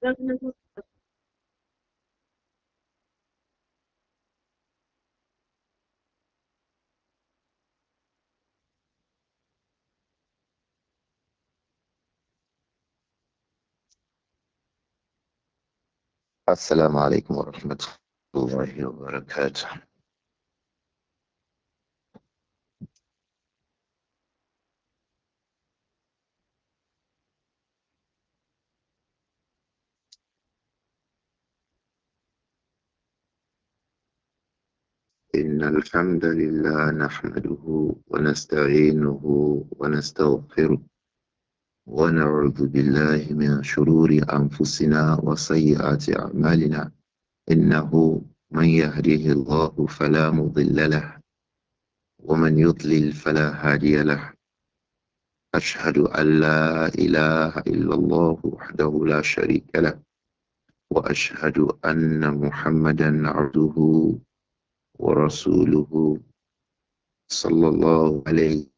السلام عليكم ورحمة الله وبركاته. إن الحمد لله نحمده ونستعينه ونستغفره ونعوذ بالله من شرور أنفسنا وسيئات أعمالنا. إنه من يهده الله فلا مضل له ومن يضلل فلا هادي له. أشهد أن لا إله إلا الله وحده لا شريك له، وأشهد أن محمدا عبده ورسوله صلى الله عليه.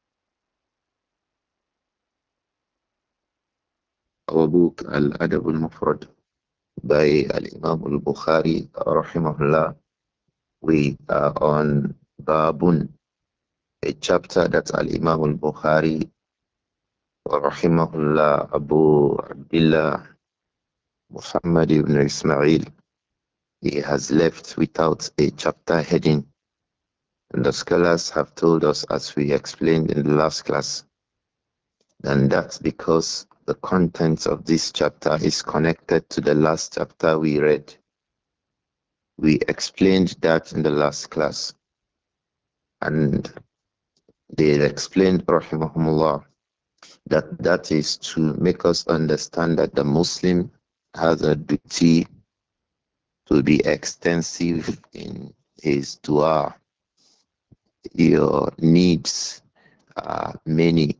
وبوك الأدب المفرد by Al-Imam al-Bukhari rahimahullah. We are on Babun, a chapter that Al-Imam al-Bukhari rahimahullah Abu Abdullah Muhammad ibn Ismail, he has left without a chapter heading. And the scholars have told us, as we explained in the last class, and that's because the contents of this chapter is connected to the last chapter we read. We explained that in the last class, and they explained, rahimahumullah, that that is to make us understand that the Muslim has a duty to be extensive in his dua. Your needs are many.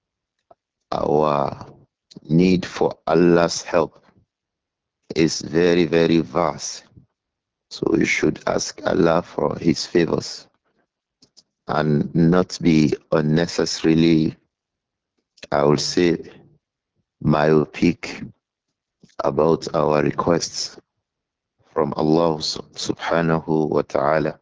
Our need for Allah's help is very, very vast. So we should ask Allah for His favors and not be unnecessarily, I would say, myopic about our requests from Allah subhanahu wa ta'ala.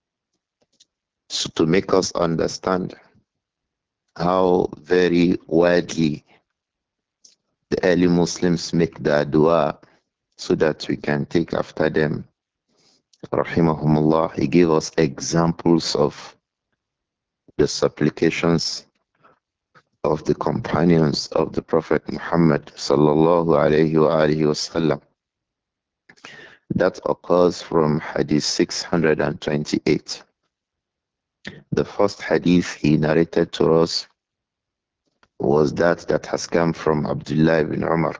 So to make us understand how very widely the early Muslims make their dua so that we can take after them. Rahimahumullah, he gave us examples of the supplications of the companions of the Prophet Muhammad sallallahu alayhi wa alihi wasallam. That occurs from Hadith 628. The first Hadith he narrated to us was that has come from Abdullah ibn Umar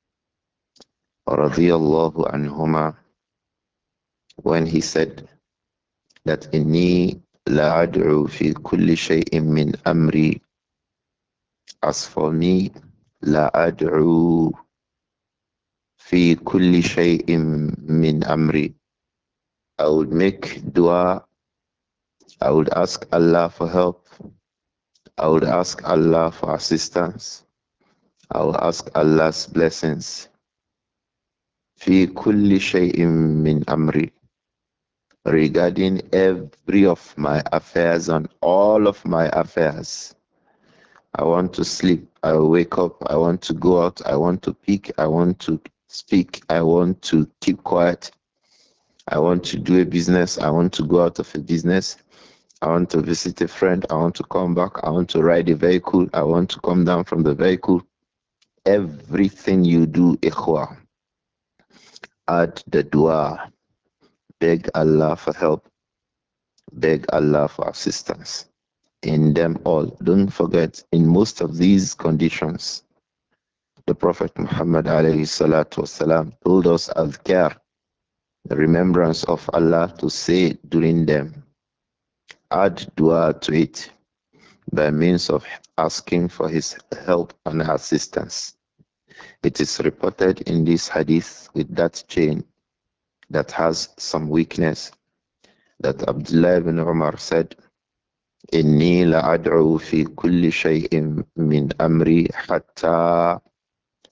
radiyallahu anhuma, when he said that inni la ad'u fi kulli shay'in min amri. As for me, la ad'u fi kulli shay'in min amri. I would make dua. I would ask Allah for help. I would ask Allah for assistance. I will ask Allah's blessings. Fi kulli shay'in min amri. Regarding every of my affairs and all of my affairs. I want to sleep. I wake up. I want to go out. I want to pick. I want to speak. I want to keep quiet. I want to do a business. I want to go out of a business. I want to visit a friend. I want to come back. I want to ride a vehicle. I want to come down from the vehicle. Everything you do, ikhwa, add the dua. Beg Allah for help. Beg Allah for assistance. In them all. Don't forget, in most of these conditions, the Prophet Muhammad alayhi salatu wasalam told us adhkar, the remembrance of Allah, to say during them. Add dua to it by means of asking for his help and assistance. It is reported in this hadith with that chain that has some weakness that Abdullah ibn Umar said, إني لأدعو في كل شيء من أمري حتى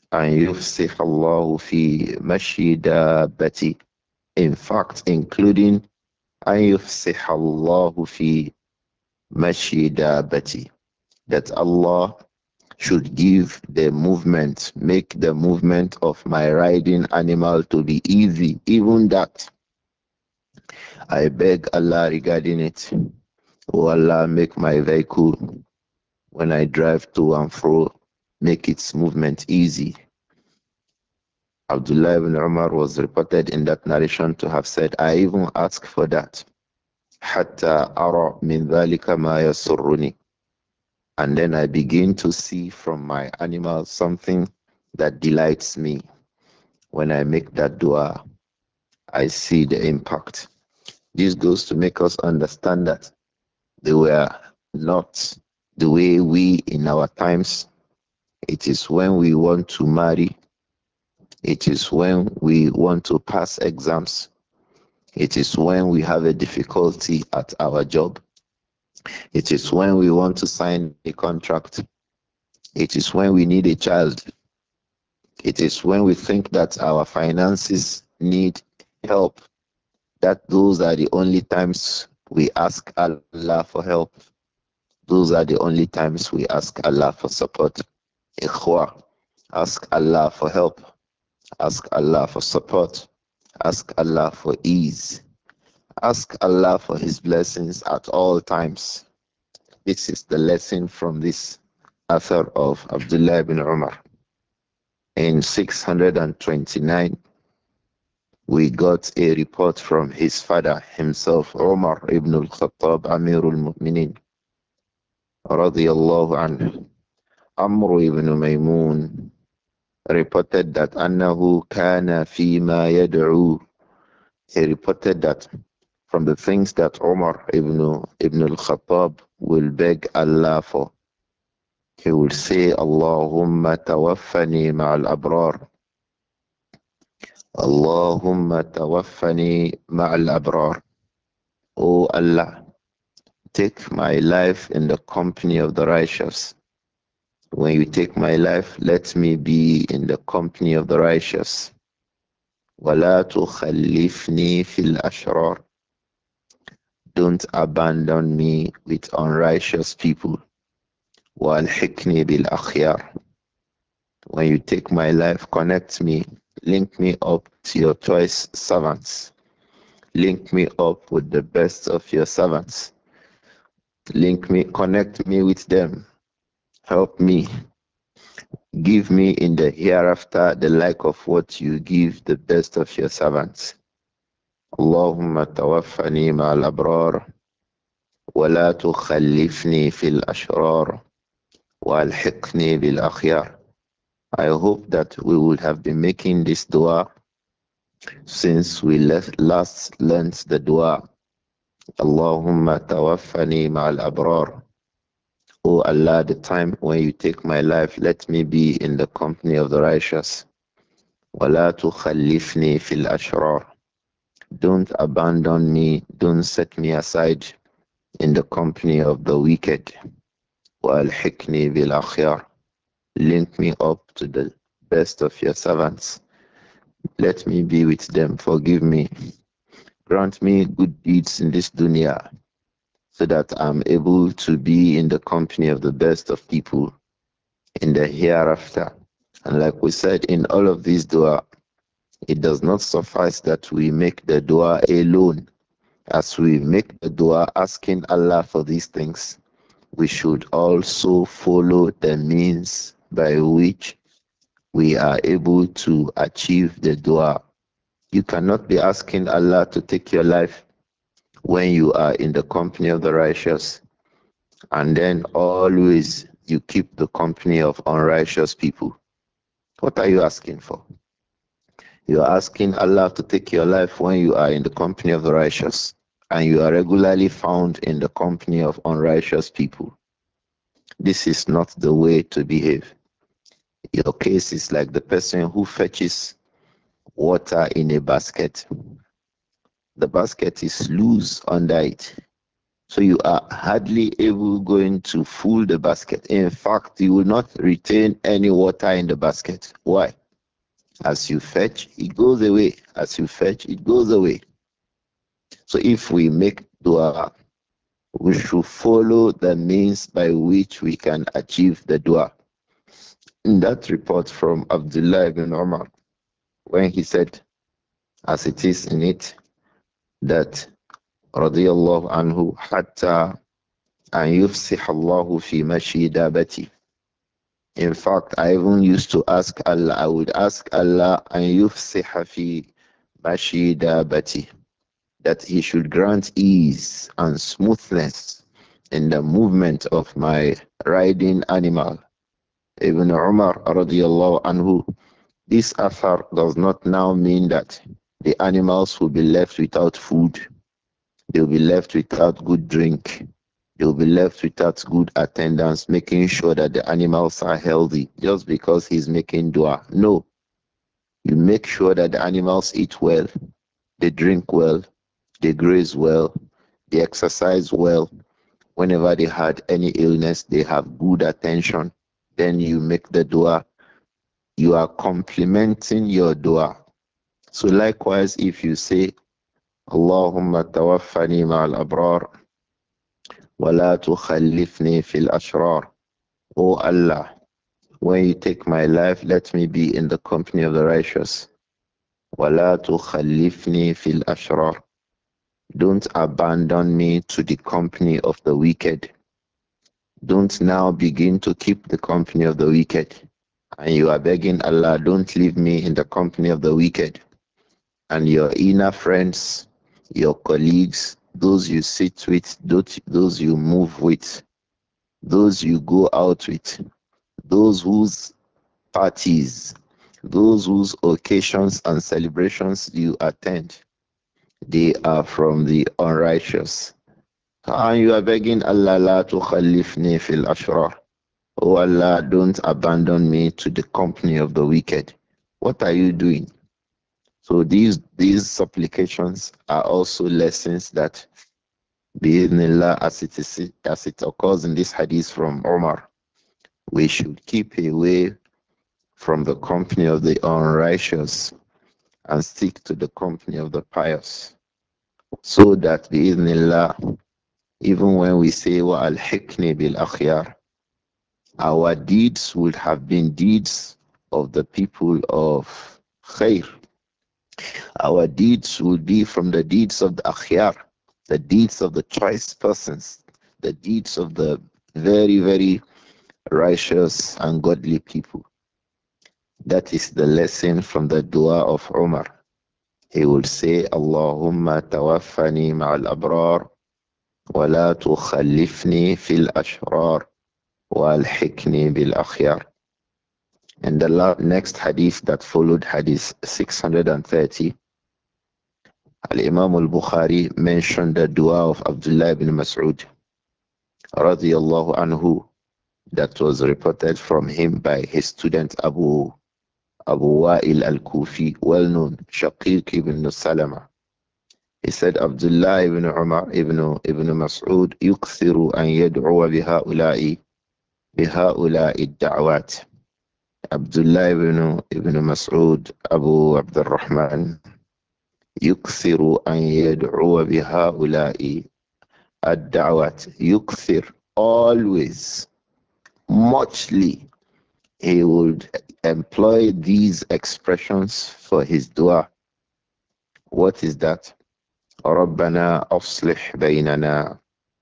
أن يفسح الله في مشي دابتي. In fact, including أن يفسح الله في مشي دابتي, that Allah should give the movement, make the movement of my riding animal to be easy. Even that, I beg Allah regarding it. Oh Allah, make my vehicle when I drive to and fro, make its movement easy. Abdullah ibn Umar was reported in that narration to have said, I even ask for that. حتى أرى من ذلك ما يسرني. And then I begin to see from my animal something that delights me. When I make that dua, I see the impact. This goes to make us understand that they were not the way we in our times. It is when we want to marry, it is when we want to pass exams, it is when we have a difficulty at our job, it is when we want to sign a contract, it is when we need a child, it is when we think that our finances need help, that those are the only times we ask Allah for help. Those are the only times we ask Allah for support. Ikhwa, ask Allah for help. Ask Allah for support. Ask Allah for ease. Ask Allah for His blessings at all times. This is the lesson from this author of Abdullah ibn Umar. In 629, we got a report from his father himself, Umar ibn al-Khattab, Amirul Mu'minin, radiyallahu anhu. Amr ibn Maymun reported that أنه كان فيما يدعو. He reported that from the things that Umar ibn al-Khattab will beg Allah for, he will say, Allahumma tawaffani ma'al abrar. Allahumma tawaffani ma'al abrar. O Allah, take my life in the company of the righteous. When you take my life, let me be in the company of the righteous. وَلَا تُخَلِّفْنِي فِي الْأَشْرَارِ. Don't abandon me with unrighteous people. وَالْحِكْنِي بِالْأَخْيَارِ. When you take my life, connect me, link me up to your choice servants. Link me up with the best of your servants. Link me, connect me with them. Help me. Give me in the hereafter the like of what you give the best of your servants. Allahumma tawaffani ma'al abrar wa la tukhallifni fil ashrar wa alhiqni bil akhyar. I hope that we would have been making this dua since we last learned the dua. Allahumma tawaffani ma'al abrar. O Allah, the time when you take my life, let me be in the company of the righteous. وَلَا تُخَلِّفْنِي فِي الْأَشْرَارِ. Don't abandon me, don't set me aside in the company of the wicked. وَأَلْحِقْنِي بِالْأَخْيَارِ. Link me up to the best of your servants. Let me be with them. Forgive me. Grant me good deeds in this dunya so that I'm able to be in the company of the best of people in the hereafter. And like we said, in all of these dua, it does not suffice that we make the dua alone. As we make the dua asking Allah for these things, we should also follow the means by which we are able to achieve the dua. You cannot be asking Allah to take your life when you are in the company of the righteous, and then always you keep the company of unrighteous people. What are you asking for? You are asking Allah to take your life when you are in the company of the righteous, and you are regularly found in the company of unrighteous people. This is not the way to behave. Your case is like the person who fetches water in a basket. The basket is loose under it. So you are hardly able going to full the basket. In fact, you will not retain any water in the basket. Why? As you fetch, it goes away. As you fetch, it goes away. So if we make dua, we should follow the means by which we can achieve the dua. In that report from Abdullah ibn Umar, when he said, as it is in it, that radiyallahu anhu hatta an yufsih Allahu fi mashi dabati. In fact, I even used to ask Allah, I would ask Allah an yufsih fi mashi dabati, that He should grant ease and smoothness in the movement of my riding animal. Ibn Umar radiyallahu anhu, this affair does not now mean that the animals will be left without food, they'll be left without good drink, they'll be left without good attendance, making sure that the animals are healthy just because he's making dua. No, you make sure that the animals eat well, they drink well, they graze well, they exercise well. Whenever they had any illness, they have good attention. Then you make the dua. You are complementing your dua. So likewise, if you say, Allahumma tawaffani ma'al abrar, wa la tukhallifni fil ashrar. O Allah, when you take my life, let me be in the company of the righteous. Wa la tukhallifni fil ashrar. Don't abandon me to the company of the wicked. Don't now begin to keep the company of the wicked. And you are begging Allah, don't leave me in the company of the wicked. And your inner friends, your colleagues, those you sit with, those you move with, those you go out with, those whose parties, those whose occasions and celebrations you attend, they are from the unrighteous. And you are begging Allah la tukhalifni fil ashrar. Oh Allah, don't abandon me to the company of the wicked. What are you doing? So these supplications are also lessons that bi'idhnillah, as it occurs in this hadith from Omar, we should keep away from the company of the unrighteous and stick to the company of the pious. So that bi'idhnillah, even when we say wa al-hikni bil akhyar, our deeds would have been deeds of the people of khair. Our deeds will be from the deeds of the akhyar, the deeds of the choice persons, the deeds of the very, very righteous and godly people. That is the lesson from the dua of Umar. He would say, Allahumma tawaffani ma'al abrar, wa la tukhallifni fil ashrar, wa alhikni bil akhyar. And the next hadith that followed, hadith 630, Al-Imam al-Bukhari mentioned the dua of Abdullah ibn Mas'ud radiyallahu anhu that was reported from him by his student Abu Wa'il al-Kufi, well known, Shaqiq ibn Salama. He said, Abdullah ibn Umar ibn Mas'ud yukthiru an yad'uwa biha'ula'i ad-da'wat. Abdullah ibn Mas'ud Abu Abdurrahman يكثر أن يدعو بهؤلاء الدعوات. يكثر, always, muchly, he would employ these expressions for his dua. What is that? ربنا أصلح بيننا.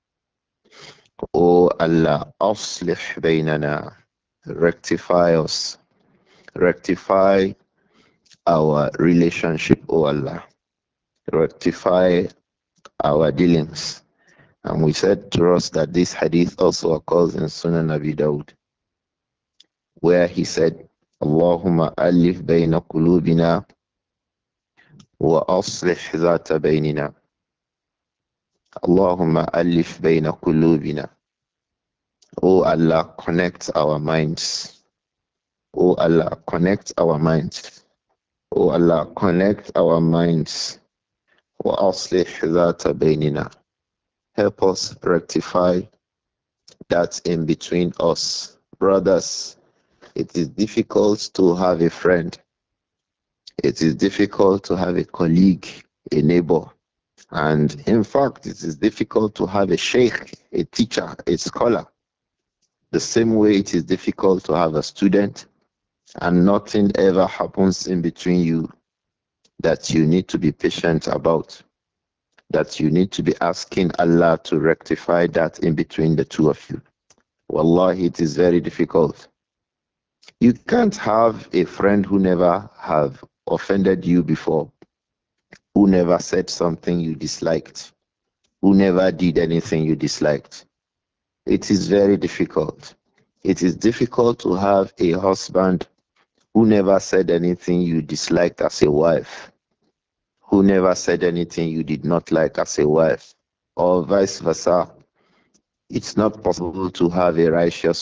O Allah, أصلح بيننا. Rectify us. Rectify our relationship, O Allah. Rectify our dealings. And we said to us that this hadith also occurs in Sunan Abi Dawud, where he said, Allahumma alif bayna qulubina wa aslih zata baynina. Allahumma alif bayna qulubina. O Allah, connect our minds. O Allah, connect our minds. O Allah, connect our minds. Wa aslih zata baynina. help us rectify that in between us. Brothers, it is difficult to have a friend. It is difficult to have a colleague, a neighbor. And in fact, it is difficult to have a sheikh, a teacher, a scholar. The same way it is difficult to have a student, and nothing ever happens in between you that you need to be patient about, that you need to be asking Allah to rectify that in between the two of you. Wallahi, it is very difficult. You can't have a friend who never have offended you before, who never said something you disliked, who never did anything you disliked. It is very difficult. It is difficult to have a husband who never said anything you disliked as a wife, who never said anything you did not like as a wife, or vice versa. It's not possible to have a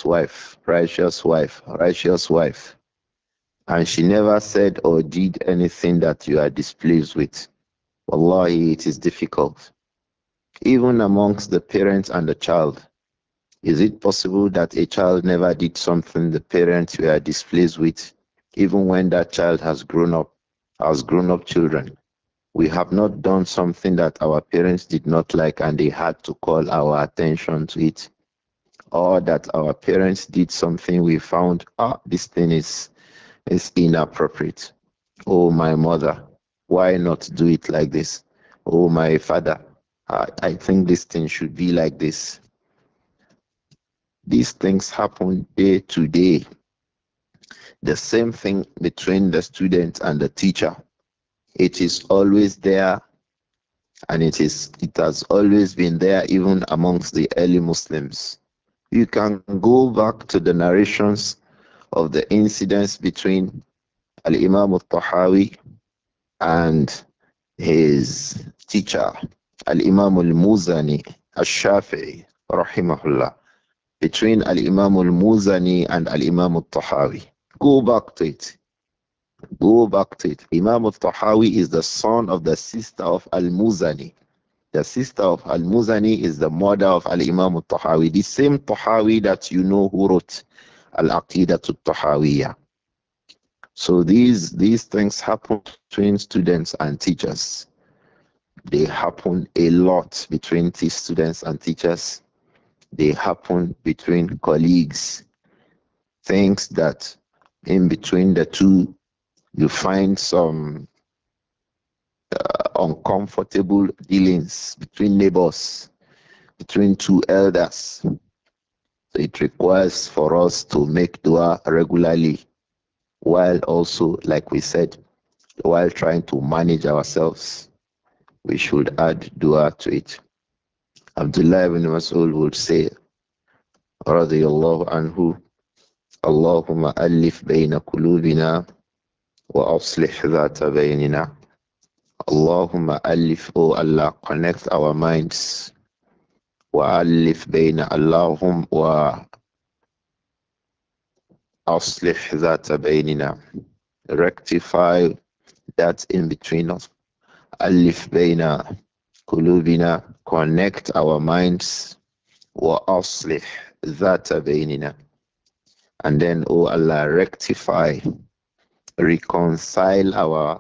righteous wife, and she never said or did anything that you are displeased with. Wallahi, it is difficult. Even amongst the parent and the child, is it possible that a child never did something the parents were displeased with, even when that child has grown up children? We have not done something that our parents did not like and they had to call our attention to it, or that our parents did something we found, this thing is inappropriate. Oh, my mother, why not do it like this? Oh, my father, I think this thing should be like this. These things happen day to day. The same thing between the student and the teacher. It is always there, and it has always been there even amongst the early Muslims. You can go back to the narrations of the incidents between Al-Imam al-Tahawi and his teacher, Al-Imam al-Muzani al-Shafi'i, rahimahullah, between Al-Imam al-Muzani and Al-Imam al-Tahawi. Go back to it. Go back to it. Imam al-Tahawi is the son of the sister of Al-Muzani. The sister of Al-Muzani is the mother of Al-Imam al-Tahawi, the same Tahawi that you know who wrote Al-Aqidah al-Tahawiyah. So these things happen between students and teachers. They happen a lot between these students and teachers. They happen between colleagues. Things that in between the two you find some uncomfortable dealings between neighbors, between two elders. So it requires for us to make dua regularly, while also, like we said, while trying to manage ourselves, we should add dua to it. Abdullah ibn Mas'ud would say, radiyallahu anhu, Allahumma alif bayna kulubina wa aslih dhata baynina. Allahumma alif, O Allah, connect our minds. Wa alif bayna Allahum wa aslih dhata baynina. Rectify that in between us. Alif bayna kulubina, connect our minds. Wa aslih dhata baynina. And then, O Allah, rectify, reconcile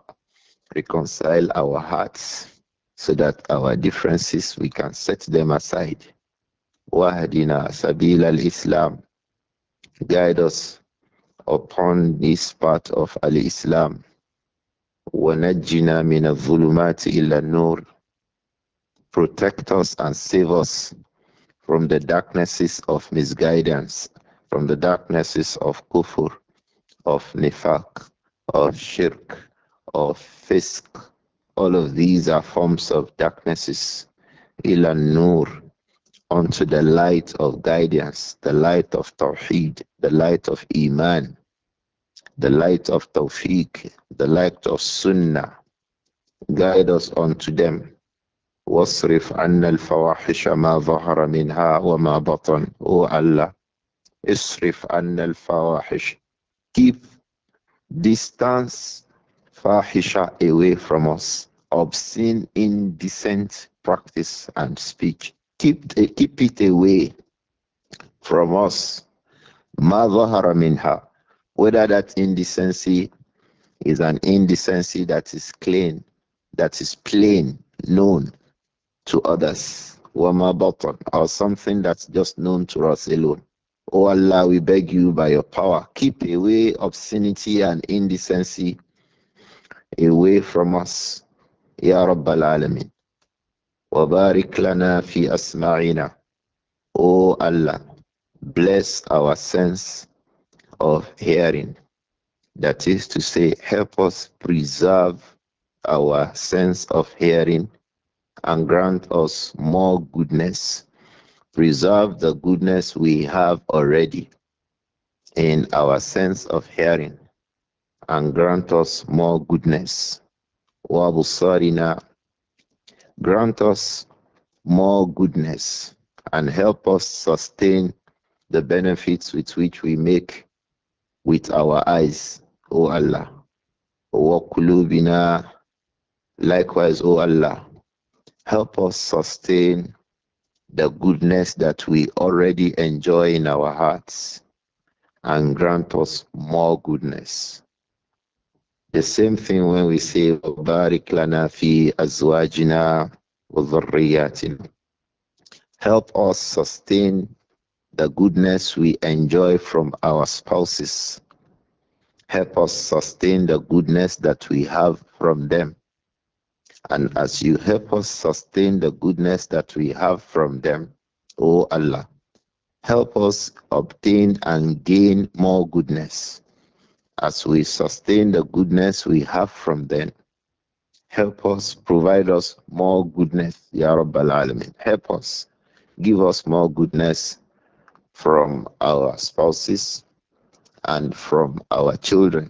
our hearts so that our differences we can set them aside. Wahdina sabil al-Islam, guide us upon this part of al-Islam. Wanajjina min al-zulumati illa nur, protect us and save us from the darknesses of misguidance, from the darknesses of kufr, of nifaq, of shirk, of fisk. All of these are forms of darknesses. Ila nur, onto the light of guidance, the light of tawheed, the light of iman, the light of tawfiq, the light of sunnah. Guide us onto them. واصرف عنا الفواحش ما ظهر منها وما بطن. O Allah, اصرف عنا الفواحش. Keep distance fahisha away from us, obscene, indecent practice and speech. keep it away from us. Ma ظهر minha. Whether that indecency is an indecency that is clean, that is plain, known to others. Wama batan, or something that's just known to us alone. Oh Allah, we beg you by your power, keep away obscenity and indecency away from us. Ya Rabbal Alameen. وبارك لنا في أسماعنا. Oh Allah, bless our sense of hearing. That is to say, help us preserve our sense of hearing and grant us more goodness. Preserve the goodness we have already in our sense of hearing and grant us more goodness. Wabusarina, grant us more goodness and help us sustain the benefits with which we make with our eyes, O Allah. Wakulubina, likewise, O Allah, help us sustain the goodness that we already enjoy in our hearts and grant us more goodness. The same thing when we say, Barik lana fi azwajina wa dhurriyatina. Help us sustain the goodness we enjoy from our spouses. Help us sustain the goodness that we have from them. And as you help us sustain the goodness that we have from them, O Allah, help us obtain and gain more goodness. As we sustain the goodness we have from them, help us provide us more goodness, Ya Rabbal Alamin. Help us, give us more goodness from our spouses and from our children.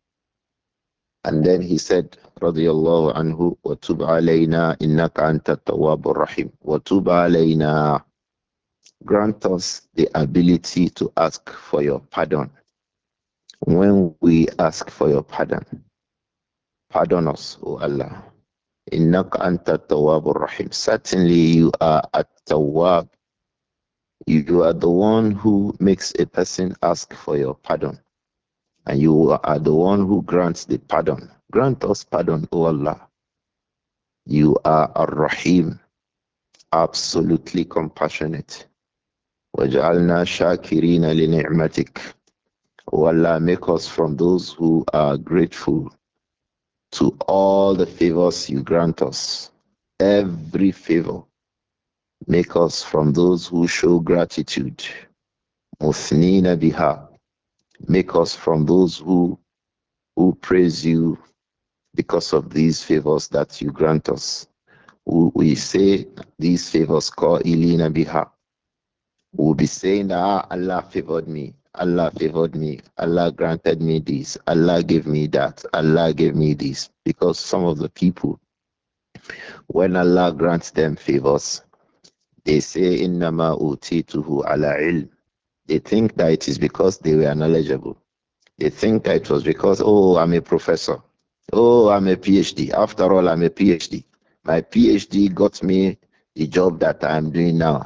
And then he said, radiyallahu anhu, وَتُبْ عَلَيْنَا إِنَّكَ أَنْتَ التَّوَّابُ الرَّحِيمُ. وَتُبْ عَلَيْنَا. Grant us the ability to ask for your pardon. When we ask for your pardon, pardon us, O Allah. إِنَّكَ أَنْتَ التَّوَّابُ الرَّحِيمُ. Certainly you are at-tawwab. You are the one who makes a person ask for your pardon. And you are the one who grants the pardon. Grant us pardon, O Allah. You are Ar-Rahim, absolutely compassionate. وَجَعَلْنَا شَاكِرِينَ لِنِعْمَتِكَ. O Allah, make us from those who are grateful to all the favors you grant us. Every favor. Make us from those who show gratitude. مُثْنِينَ biha. Make us from those who praise you because of these favors that you grant us. We say these favors call Ilina Biha. We'll be saying that Allah favored me, Allah favored me, Allah granted me this, Allah gave me that, Allah gave me this. Because some of the people, when Allah grants them favors, they say Innama utituhu ala ilm. They think that it is because they were knowledgeable. They think that it was because, oh, I'm a professor. Oh, I'm a PhD. After all, I'm a PhD. My PhD got me the job that I'm doing now.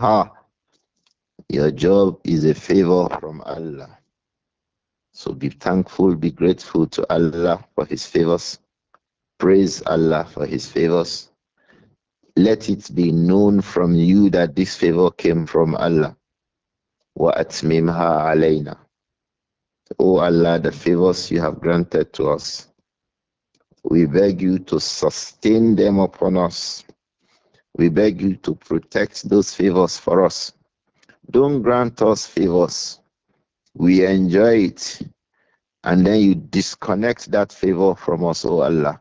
Your job is a favor from Allah. So be thankful, be grateful to Allah for His favors. Praise Allah for His favors. Let it be known from you that this favor came from Allah. Wa atmimha alayna. O Allah, the favors you have granted to us, we beg you to sustain them upon us. We beg you to protect those favors for us. Don't grant us favors. We enjoy it. And then you disconnect that favor from us, O Allah.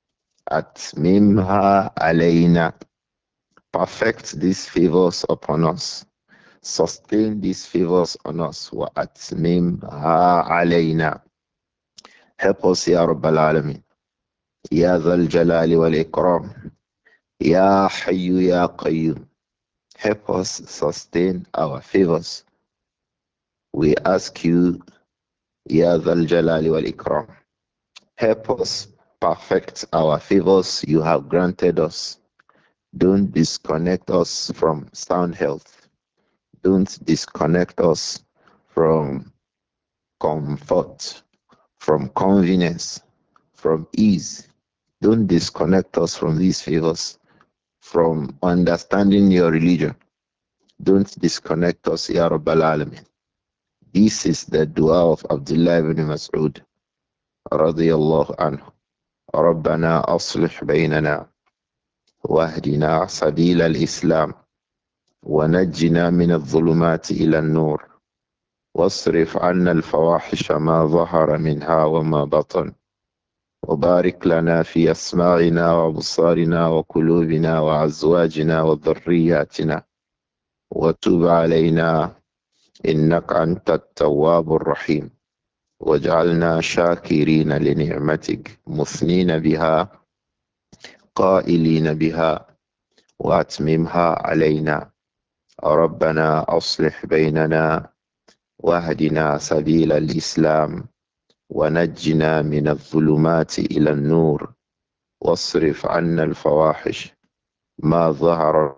Atmimha alayna. Perfect these favors upon us. Sustain these favors on us. Wa atmimha alayna. Help us, Ya Rabbal Alamin. Ya Dhal Jalali wal Ikram. Ya Hayyu Ya Qayyum. Help us sustain our favors. We ask you, Ya Dhal Jalali wal Ikram. Help us perfect our favors you have granted us. Don't disconnect us from sound health. Don't disconnect us from comfort, from convenience, from ease. Don't disconnect us from these favors, from understanding your religion. Don't disconnect us, Ya Rabbal Alamin. This is the dua of Abdullah ibn Mas'ud radiyallahu anhu. ربنا أصلح بيننا واهدنا سبيل الإسلام ونجنا من الظلمات إلى النور واصرف عنا الفواحش ما ظهر منها وما بطن وبارك لنا في أسماعنا وأبصارنا وقلوبنا وأزواجنا وذرياتنا وتب علينا إنك أنت التواب الرحيم واجعلنا شاكرين لنعمتك مثنين بها قائلين بها وأتممها علينا ربنا أصلح بيننا واهدنا سبيل الإسلام ونجنا من الظلمات إلى النور واصرف عنا الفواحش ما ظهر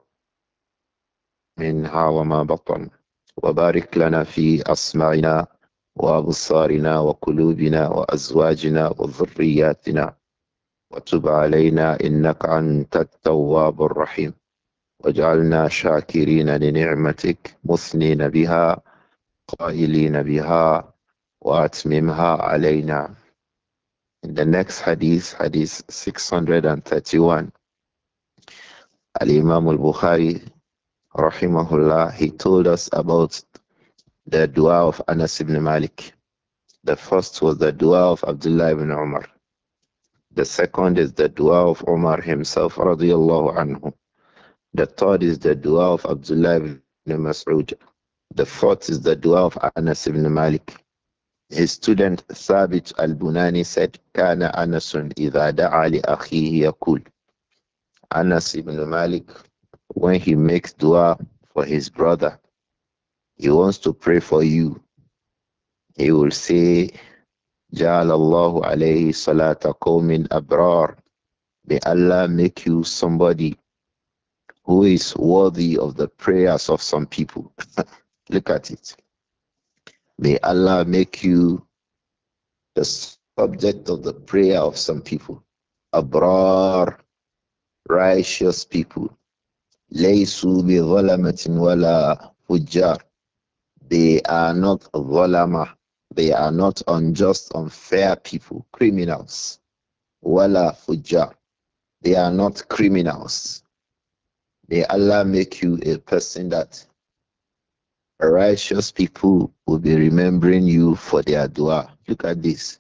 منها وما بطن وبارك لنا في أسماعنا وأبصارنا وقلوبنا وأزواجنا وذرياتنا وتب علينا إنك أنت التواب الرحيم واجعلنا شاكرين لنعمتك مثنين بها قائلين بها وأتممها علينا. In the next hadith, hadith 631, Al-Imam al-Bukhari, rahimahullah, he told us about the dua of Anas ibn Malik. The first was the dua of Abdullah ibn Umar. The second is the dua of Umar himself, radiyallahu anhu. The third is the dua of Abdullah ibn Mas'ud. The fourth is the dua of Anas ibn Malik. His student Thabit al-Bunani said, كان أنس إذا دعا لأخيه يقول. Anas ibn Malik, when he makes dua for his brother, he wants to pray for you. He will say, جعل الله عليه صلاة قوم أبرار. May Allah make you somebody who is worthy of the prayers of some people. Look at it. May Allah make you the subject of the prayer of some people. Abrar, righteous people. Laysu bi zalamatin wala fujjar. They are not zalama. They are not unjust, unfair people, criminals. Wala fujjar. They are not criminals. May Allah make you a person that righteous people will be remembering you for their dua. Look at this.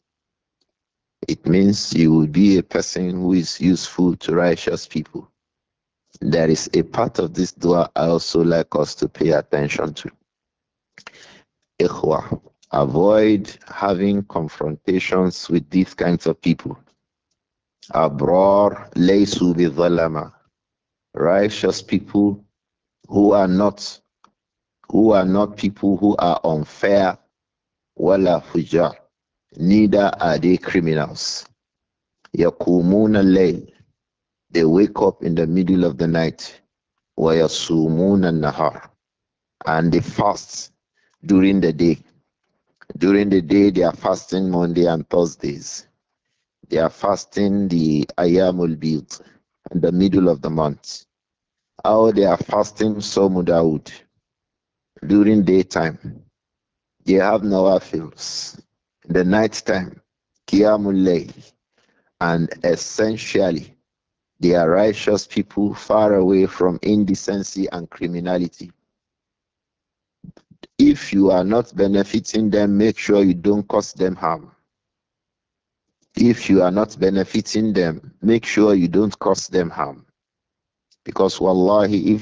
It means you will be a person who is useful to righteous people. There is a part of this dua I also like us to pay attention to. Ikhwa, avoid having confrontations with these kinds of people. Abrar laysu bi zalama. Righteous people who are not people who are unfair, wala fujar. Neither are they criminals. Yakumuna layl. They wake up in the middle of the night. Wa yasumuna nahar. And they fast during the day. During the day, they are fasting Monday and Thursdays. They are fasting the Ayamul Bid in the middle of the month. How they are fasting Somudaud during daytime. They have nawafils. In the night time, Qiyamul Layl. And essentially, they are righteous people far away from indecency and criminality. If you are not benefiting them, make sure you don't cause them harm. If you are not benefiting them, make sure you don't cause them harm. Because wallahi,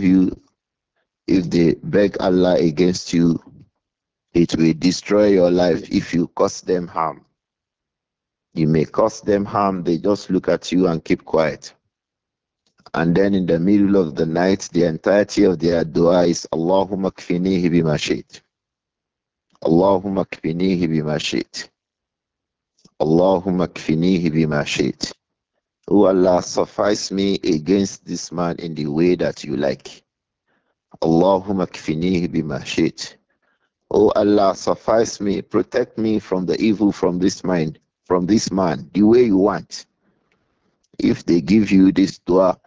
if they beg Allah against you, it will destroy your life if you cause them harm. You may cause them harm, they just look at you and keep quiet. And then in the middle of the night, the entirety of their dua is Allahumma kfinihi bima shait. Allahumma kfinihi bima shait. Allahumma kfinihi bima shait. Oh Allah, suffice me against this man in the way that you like. Allahumma kfinihi bima shit. Oh Allah, suffice me, protect me from the evil from this man, the way you want. If they give you this dua,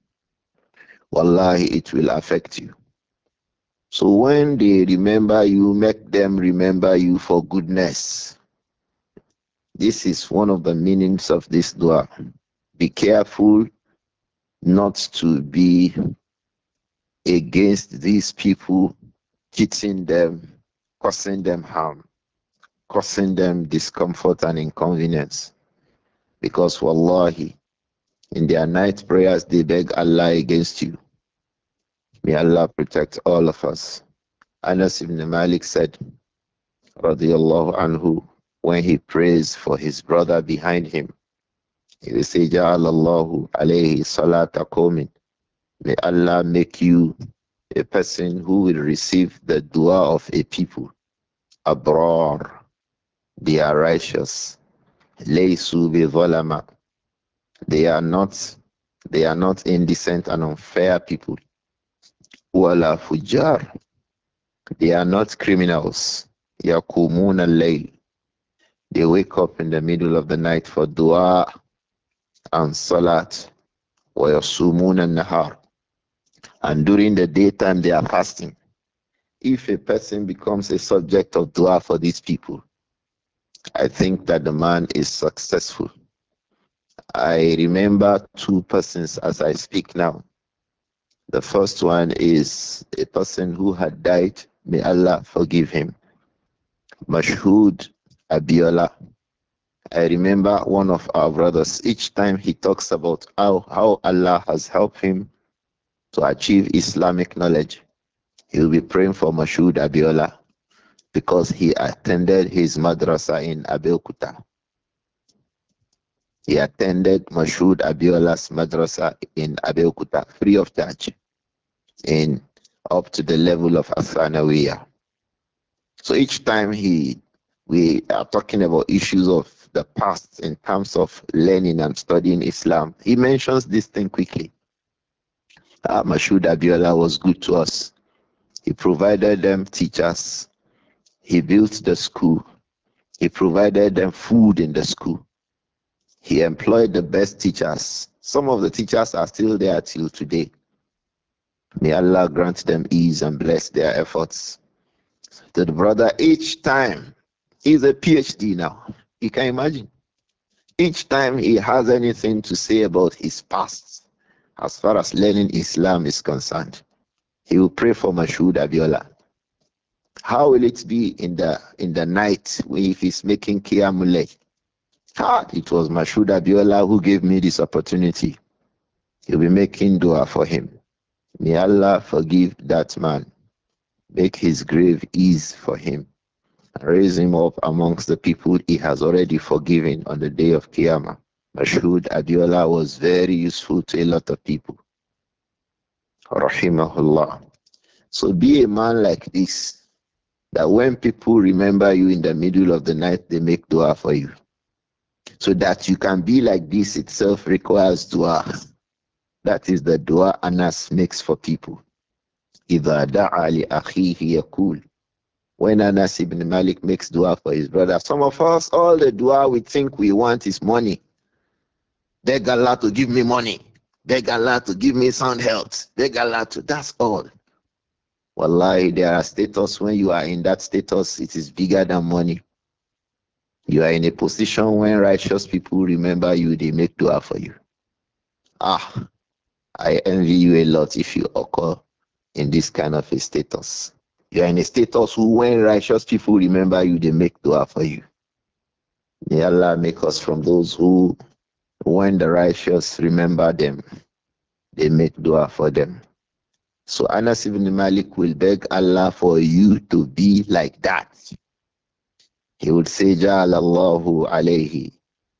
wallahi, it will affect you. So when they remember you, make them remember you for goodness. This is one of the meanings of this dua. Be careful not to be against these people, cheating them, causing them harm, causing them discomfort and inconvenience. Because wallahi, in their night prayers, they beg Allah against you. May Allah protect all of us. Anas ibn Malik said, radiyallahu anhu, when he prays for his brother behind him, he will say, Ja'alallahu alayhi salata qawmin. May Allah make you a person who will receive the dua of a people. Abrar, they are righteous. Laysu bi zalama, they are not indecent and unfair people. Wala fujar, they are not criminals. Yakumuna layl, they wake up in the middle of the night for dua and salat. Wa yasumuna nahar, and during the daytime they are fasting. If a person becomes a subject of dua for these people, I think that the man is successful. I remember two persons as I speak now. The first one is a person who had died. May Allah forgive him. Mashhud Abiola. I remember one of our brothers, each time he talks about how Allah has helped him to achieve Islamic knowledge, he'll be praying for Mashhud Abiola because he attended his madrasa in Abeokuta. He attended Mashhud Abiola's madrasa in Abeokuta free of charge in up to the level of Asanawiya. So each time we are talking about issues of the past in terms of learning and studying Islam, he mentions this thing quickly. Mashhud Abiola was good to us. He provided them teachers. He built the school. He provided them food in the school. He employed the best teachers. Some of the teachers are still there till today. May Allah grant them ease and bless their efforts. To the brother, each time he's a PhD now. You can imagine. Each time he has anything to say about his past, as far as learning Islam is concerned, he will pray for Mashhud Abiola. How will it be in the night if he's making Qiyamul? It was Mashhud Abiola who gave me this opportunity. He'll be making dua for him. May Allah forgive that man. Make his grave ease for him. Raise him up amongst the people he has already forgiven on the day of Qiyamah. Mashhud Abiola was very useful to a lot of people. Rahimahullah. So be a man like this, that when people remember you in the middle of the night, they make dua for you. So that you can be like this itself requires dua. That is the dua Anas makes for people. إِذَا دَعَى لِأَخِيهِ يَقُولُ. When Anas ibn Malik makes dua for his brother, some of us, all the dua we think we want is money. Beg Allah to give me money. Beg Allah to give me sound health. Beg Allah to, that's all. Wallahi, there are status when you are in that status, it is bigger than money. You are in a position when righteous people remember you, they make dua for you. Ah, I envy you a lot if you occur in this kind of a status. You are in a status who, when righteous people remember you, they make dua for you. May Allah make us from those who, when the righteous remember them, they make dua for them. So Anas ibn Malik will beg Allah for you to be like that. He would say, Ja'ala Allahu alayhi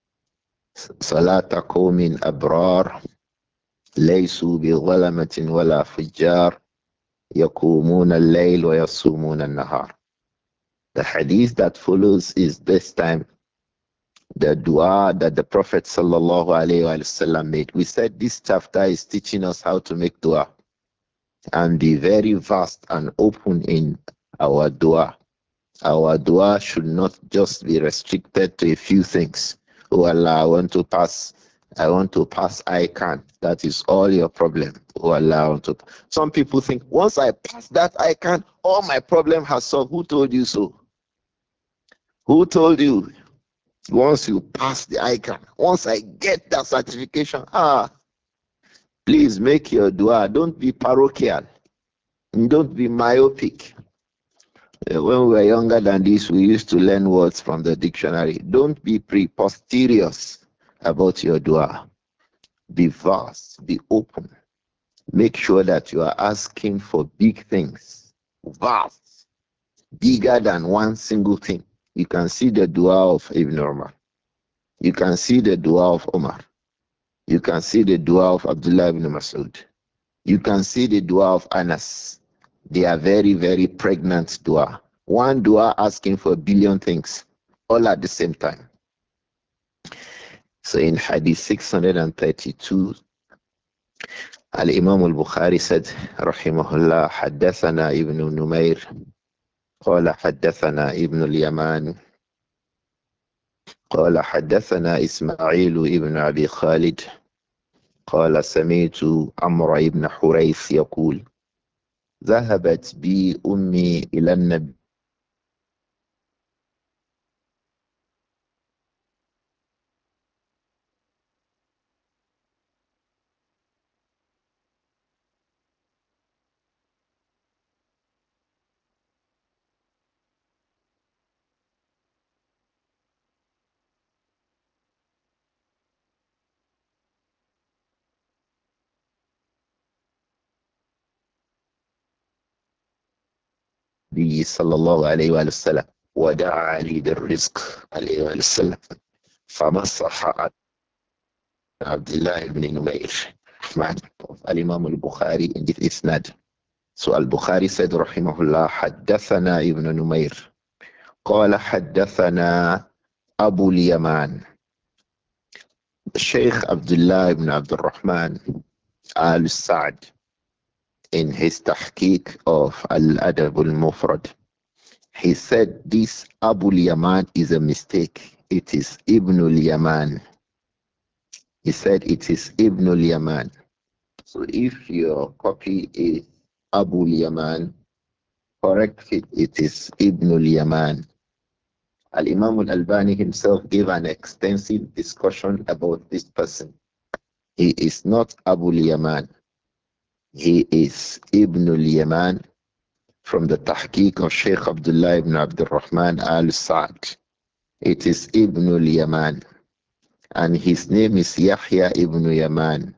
salata qawmin abrar laysu bi ghalamatin wala fujjar yakumuna al-layl wa yasumuna al-nahar. The hadith that follows is this time The dua that the Prophet sallallahu alaihi wasallam made. We said this chapter is teaching us how to make dua and be very vast and open in our dua. Our dua should not just be restricted to a few things. Oh Allah, I want to pass. I want to pass. I can't. That is all your problem. Oh Allah, I want to. Some people think once I pass that I can, all my problem has solved. Who told you so? Who told you? Once you pass the icon, once I get that certification, please make your dua. Don't be parochial. Don't be myopic. When we were younger than this, we used to learn words from the dictionary. Don't be preposterous about your dua. Be vast, be open. Make sure that you are asking for big things, vast, bigger than one single thing. You can see the dua of Ibn Umar. You can see the dua of Omar. You can see the dua of Abdullah ibn Masud. You can see the dua of Anas. They are very, very pregnant dua. One dua asking for a billion things, all at the same time. So in Hadith 632, Al-Imam al-Bukhari said, Rahimahullah, حدثنا ibn Numair, قال حدثنا ibn al-Yaman, قال حدثنا إسماعيل ibn Abi Khalid, قال سمعت عمرو بن حريث يقول ذهبت بي أمي إلى النبي صلى الله عليه وآله وسلم ودعا لي بالرزق عليه وآله وسلم فمسح على عبد الله بن نمير معنى الإمام البخاري in this isnad. So Al-Bukhari said رحمه الله حدثنا ابن نمير قال حدثنا أبو اليمان الشيخ عبد الله بن عبد الرحمن آل سعد in his tahqiq of Al-Adab al-Mufrad. He said this Abu Yaman is a mistake. It is Ibn al-Yaman. He said it is Ibn al-Yaman. So if your copy is Abu Yaman, correct it. It is Ibn al-Yaman. Al-Imam al-Albani himself gave an extensive discussion about this person. He is not Abu Yaman. He is Ibn al-Yaman from the Tahqiq of Sheikh Abdullah ibn Abdul Rahman al-Sa'd. It is Ibn al-Yaman. And his name is Yahya ibn Yaman.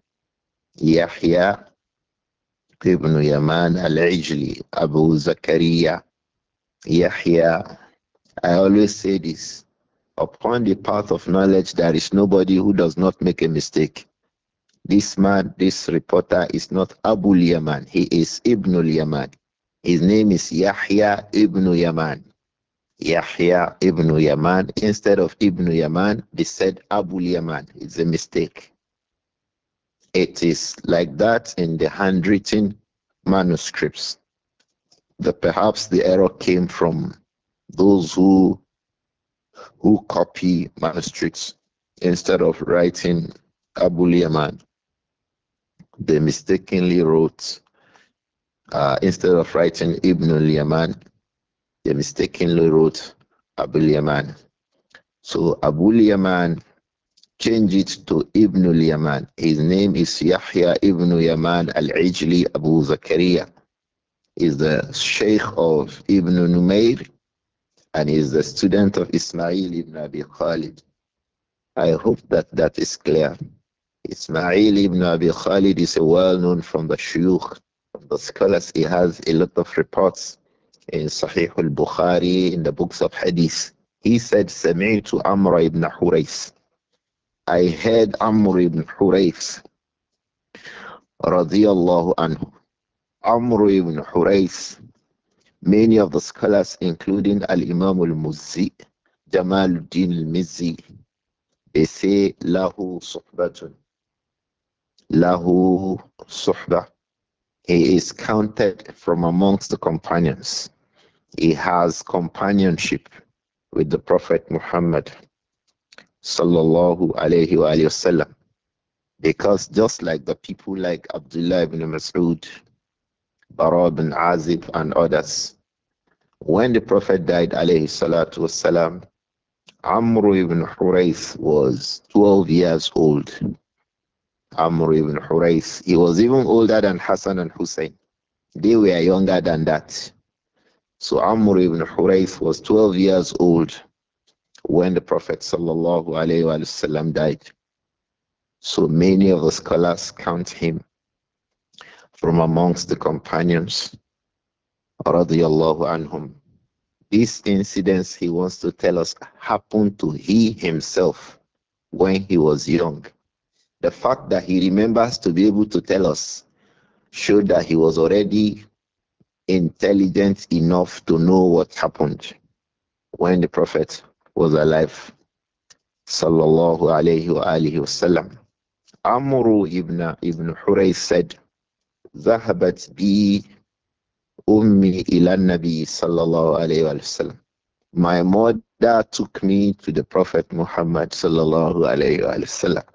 Yahya ibn Yaman al-Ijli, Abu Zakaria. Yahya, I always say this. Upon the path of knowledge, there is nobody who does not make a mistake. This man, this reporter is not Abu Yaman. He is Ibn al-Yaman. His name is Yahya ibn Yaman. Yahya ibn Yaman. Instead of Ibn Yaman, they said Abu Yaman. It's a mistake. It is like that in the handwritten manuscripts. Perhaps the error came from those who copy manuscripts instead of writing Abu Yaman. They mistakenly wrote instead of writing Ibn al-Yaman, they mistakenly wrote Abu Yaman. So Abu Yaman changed it to Ibn al-Yaman. His name is Yahya ibn Yaman al-Ijli Abu Zakaria. Is the Sheikh of Ibn Numair and is the student of Ismail ibn Abi Khalid. I hope that that is clear. Ismail ibn Abi Khalid is a well-known from the shuyukh, from the scholars. He has a lot of reports in Sahih al-Bukhari, in the books of Hadith. He said, سمعت عمرو ibn Hurays. I heard Amr ibn Hurays, radiyallahu anhu. Amr ibn Hurays, many of the scholars, including Al-Imam al-Muzzi, Jamaluddin al-Mizzi, They say lahu suhbatun. Lahu suhba. He is counted from amongst the companions. He has companionship with the Prophet Muhammad sallallahu alayhi wa sallam. Because just like the people like Abdullah ibn Mas'ud, Bara ibn Azib, and others, when the Prophet died alayhi salatu wasalam, Amr ibn Hurayth was 12 years old. Amr ibn Hurayth, he was even older than Hassan and Hussein. They were younger than that. So Amr ibn Hurayth was 12 years old when the Prophet sallallahu alayhi wa sallam died. So many of the scholars count him from amongst the companions radiyallahu anhum. These incidents he wants to tell us happened to he himself when he was young. The fact that he remembers to be able to tell us showed that he was already intelligent enough to know what happened when the Prophet was alive. Sallallahu alayhi wa alihi wasallam. Amru ibn Hurayth said, ذهبت بي أمي إلى النبي صلى الله عليه وسلم. My mother took me to the Prophet Muhammad sallallahu alayhi wa sallam.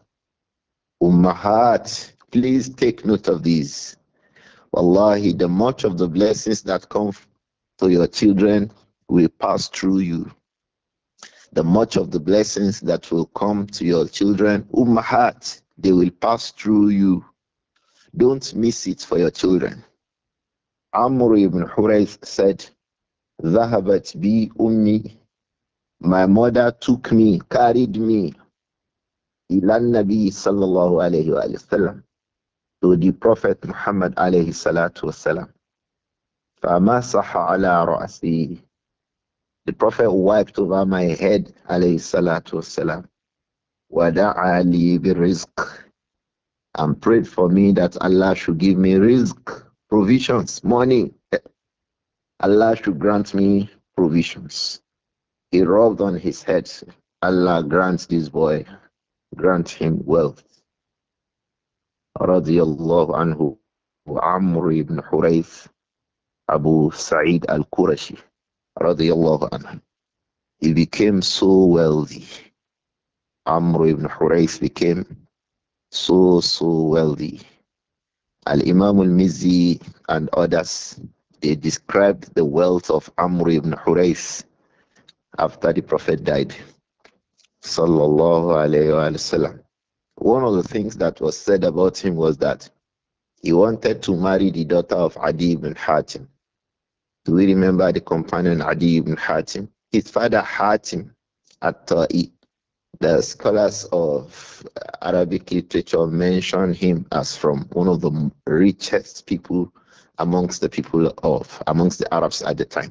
Ummahat, please take note of these. Wallahi, the much of the blessings that come to your children will pass through you. The much of the blessings that will come to your children, ummahat, they will pass through you. Don't miss it for your children. Amr ibn Hurayth said, ذهبت بي أمي. My mother took me, carried me, إلى النبي صلى الله عليه وسلم, to the Prophet Muhammad alayhi salatu wasalam. فَمَسَحَ عَلَى رَأْسِي. The Prophet wiped over my head alayhi salatu wasalam. وَدَعَى لِي بِالرِّزْقِ, and prayed for me that Allah should give me rizq, provisions, money. Allah should grant me provisions. He rubbed on his head. Allah grants this boy, grant him wealth. Radiyallahu anhu. Amr ibn Hurayth, Abu Sa'id al-Qurashi. Radiyallahu anhu. He became so wealthy. Amr ibn Hurayth became so wealthy. Al-Imam al-Mizzi and others, they described the wealth of Amr ibn Hurayth after the Prophet died. Sallallahu alayhi wa sallam. One of the things that was said about him was that he wanted to marry the daughter of Adi ibn Hatim. Do we remember the companion Adi ibn Hatim? His father Hatim at-Ta'i. The scholars of Arabic literature mention him as from one of the richest people amongst amongst the Arabs at the time.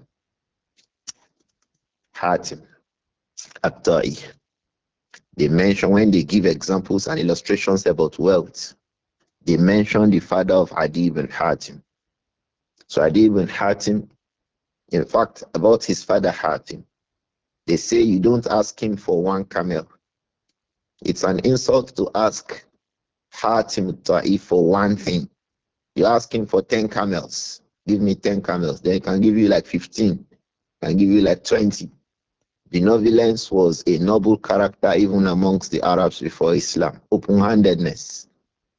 Hatim at-Ta'i. They mention when they give examples and illustrations about wealth, they mention the father of Adi ibn Hatim. So Adi ibn Hatim, in fact, about his father Hatim, they say you don't ask him for one camel. It's an insult to ask Hatim Ta'i for one thing. You ask him for 10 camels. Give me 10 camels. Then he can give you like 15. Can give you like 20. Benevolence was a noble character even amongst the Arabs before Islam. Open-handedness.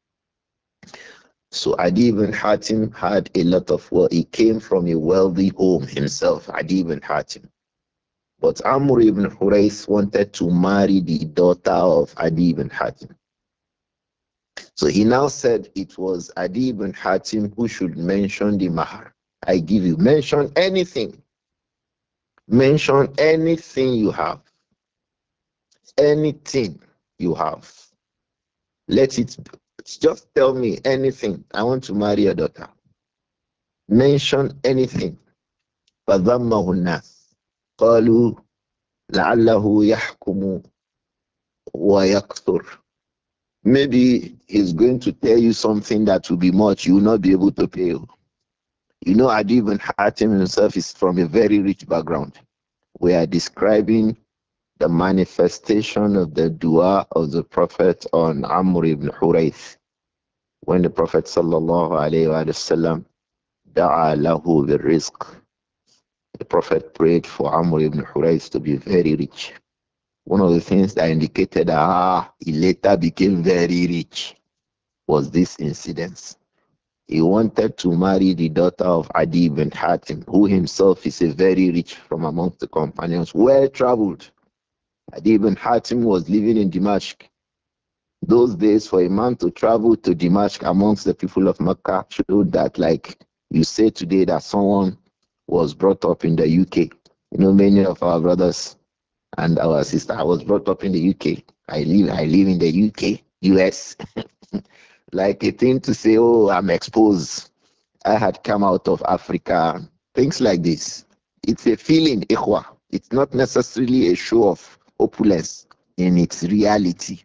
So Adi ibn Hatim had a lot of wealth. He came from a wealthy home himself, Adi ibn Hatim. But Amr ibn Hurayth wanted to marry the daughter of Adi ibn Hatim. So he now said it was Adi ibn Hatim who should mention the mahar. I give you, mention anything. Mention anything you have. Anything you have. Let it, just tell me anything. I want to marry your daughter. Mention anything. فَذَمَّهُ النَّاسِ قَالُوا لَعَلَّهُ يَحْكُمُ وَيَكْثُرُ. Maybe he's going to tell you something that will be much you will not be able to pay. You know, Adi ibn Hatim himself is from a very rich background. We are describing the manifestation of the dua of the Prophet on Amr ibn Hurayth. When the Prophet sallallahu alayhi wa sallam da'a lahu bil rizq, the Prophet prayed for Amr ibn Hurayth to be very rich. One of the things that indicated that he later became very rich was this incident. He wanted to marry the daughter of Adi ibn Hatim, who himself is a very rich from amongst the companions, well traveled. Adi ibn Hatim was living in Damascus. Those days, for a man to travel to Damascus amongst the people of Mecca showed that, like you say today, that someone was brought up in the UK. You know, many of our brothers and our sister. I was brought up in the UK. I live in the UK, US. Like a thing to say, oh, I'm exposed. I had come out of Africa. Things like this. It's a feeling, ikhwa. It's not necessarily a show of opulence in its reality.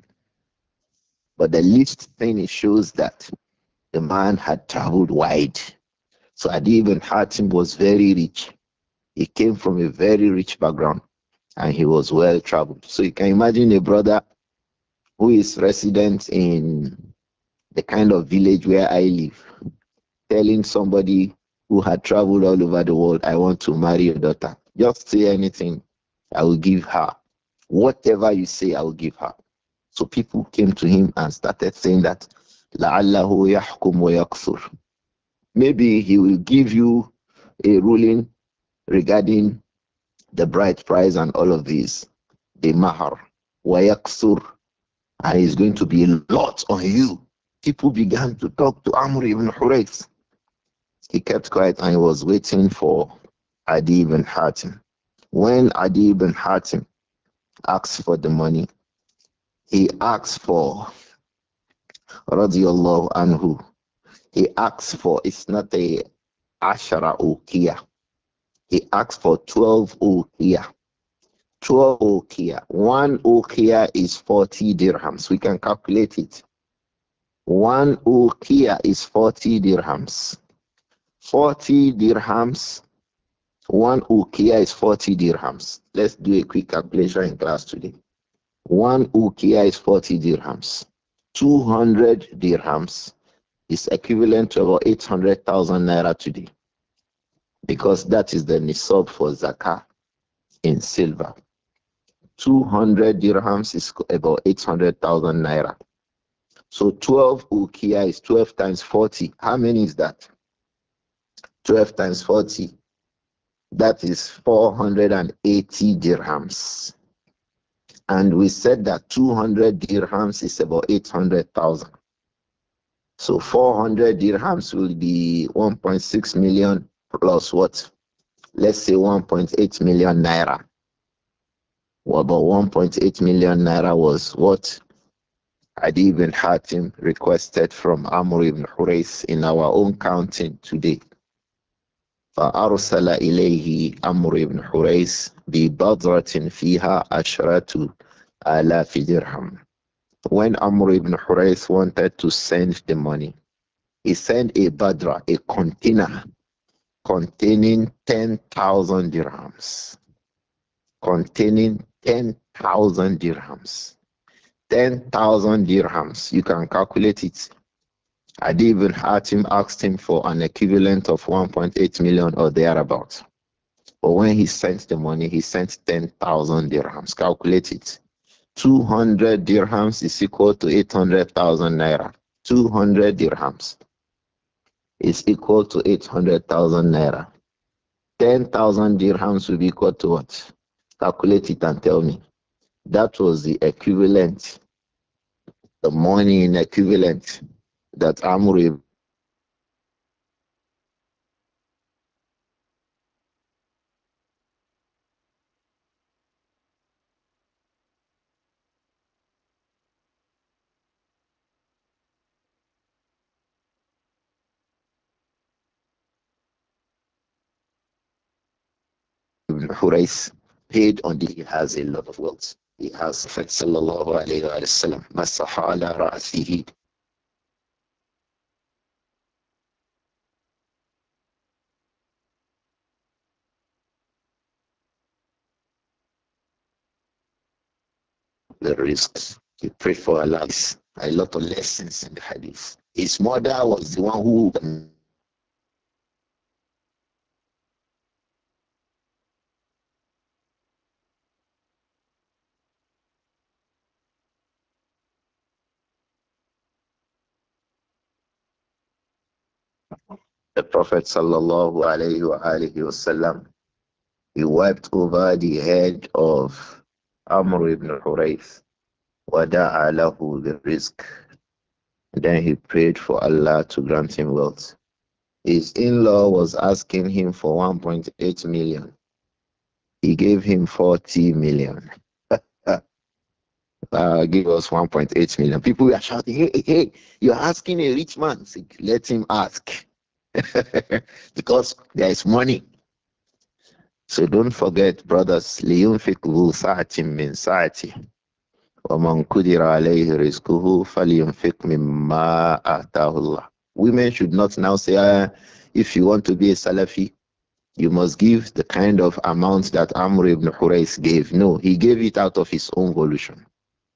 But the least thing it shows that the man had traveled wide. So Adi ibn Hatim was very rich. He came from a very rich background and he was well traveled. So you can imagine a brother who is resident in the kind of village where I live, telling somebody who had traveled all over the world, I want to marry your daughter. Just say anything, I will give her. Whatever you say, I will give her. So people came to him and started saying that, لَعَلَّهُ يَحْكُمُ وَيَقْصُرُ. Maybe he will give you a ruling regarding the bride price and all of these, the mahar, وَيَقْصُرُ, and it's going to be a lot on you. People began to talk to Amr ibn Hurayth. He kept quiet and he was waiting for Adi ibn Hatim. When Adi ibn Hatim asked for the money, he asked for radiallahu anhu. He asked for, it's not a ashara ukiya. He asked for 12 ukiya. 12 ukiya. One ukiya is 40 dirhams. We can calculate it. One ukiya is 40 dirhams. 40 dirhams. One ukiya is 40 dirhams. Let's do a quick calculation in class today. One ukiya is 40 dirhams. 200 dirhams is equivalent to about 800,000 naira today because that is the nisab for zakah in silver. 200 dirhams is about 800,000 naira. So 12 ukiya is 12 times 40. How many is that? 12 times 40. That is 480 dirhams. And we said that 200 dirhams is about 800,000. So 400 dirhams will be 1.6 million plus what? Let's say 1.8 million naira. Well, about 1.8 million naira was what Adi ibn Hatim requested from Amr ibn Hurais in our own counting today. فأرسل إليه عمرو بن حريث ببضرة فيها 10,000 dirham. When Amr ibn Hurais wanted to send the money, he sent a badra, a container containing 10,000 dirhams. Containing 10,000 dirhams. 10,000 dirhams. You can calculate it. Adi ibn Hatim asked him for an equivalent of 1.8 million or thereabouts. But when he sent the money, he sent 10,000 dirhams. Calculate it. 200 dirhams is equal to 800,000 naira. 200 dirhams is equal to 800,000 naira. 10,000 dirhams will be equal to what? Calculate it and tell me. That was the equivalent, the money in equivalent that Amr ibn Hurais paid on the, he has a lot of wealth. He has Prophet sallallahu alayhi wa sallam, masaha ala ra'sihi. the risks. He prayed for Allah. A lot of lessons in the hadith. His mother was the one who the Prophet sallallahu alayhi wa alihi wasallam, he wiped over the head of Amr ibn Hurayth. Wada'a lahu the risk. Then he prayed for Allah to grant him wealth. His in-law was asking him for 1.8 million. He gave him 40 million. Give us 1.8 million. People were shouting, hey, hey, hey, you're asking a rich man. Say, let him ask. Because there is money. So don't forget, brothers, لِيُنْفِقْ ذُو سَعَةٍ مِّن سَعَةِهِ وَمَنْ قُدِرَ عَلَيْهِ رِزْقُهُ فَلْيُنْفِقْ مِمَّا آتَاهُ اللَّهُ. Women should not now say, if you want to be a Salafi, you must give the kind of amount that Amr ibn Hurais gave. No, he gave it out of his own volition.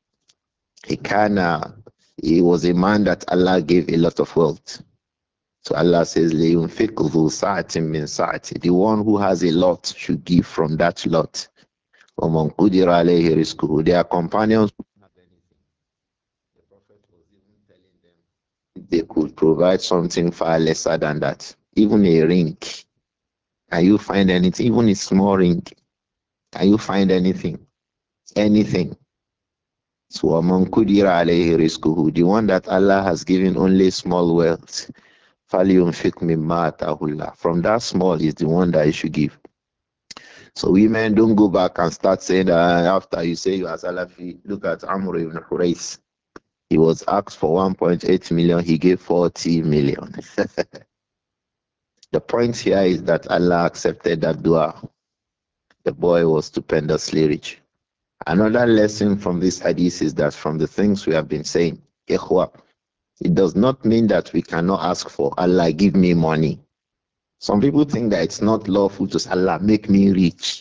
He was a man that Allah gave a lot of wealth. So Allah says, لِيُنْفِقْ ذُو سَعَةٍ مِّن سَعَةِ. The one who has a lot should give from that lot. وَمَنْ قُدِرَ عَلَيْهِ رِزْقُهُ. Their companions who have anything. The Prophet was even telling them if they could provide something far lesser than that. Even a ring. Can you find anything? Even a small ring. Can you find anything? Anything. So among Kudira alayhi rizquhu, the one that Allah has given only small wealth. فَلْيُنْفِقْ مِمَّا آتَاهُ اللَّهُ. From that small is the one that you should give. So women don't go back and start saying that after you say you are Salafi, look at Amr ibn Hurais. He was asked for 1.8 million, he gave 40 million. The point here is that Allah accepted that dua. The boy was stupendously rich. Another lesson from this hadith is that from the things we have been saying, ikhwa, it does not mean that we cannot ask for Allah, give me money. Some people think that it's not lawful to say, Allah, make me rich.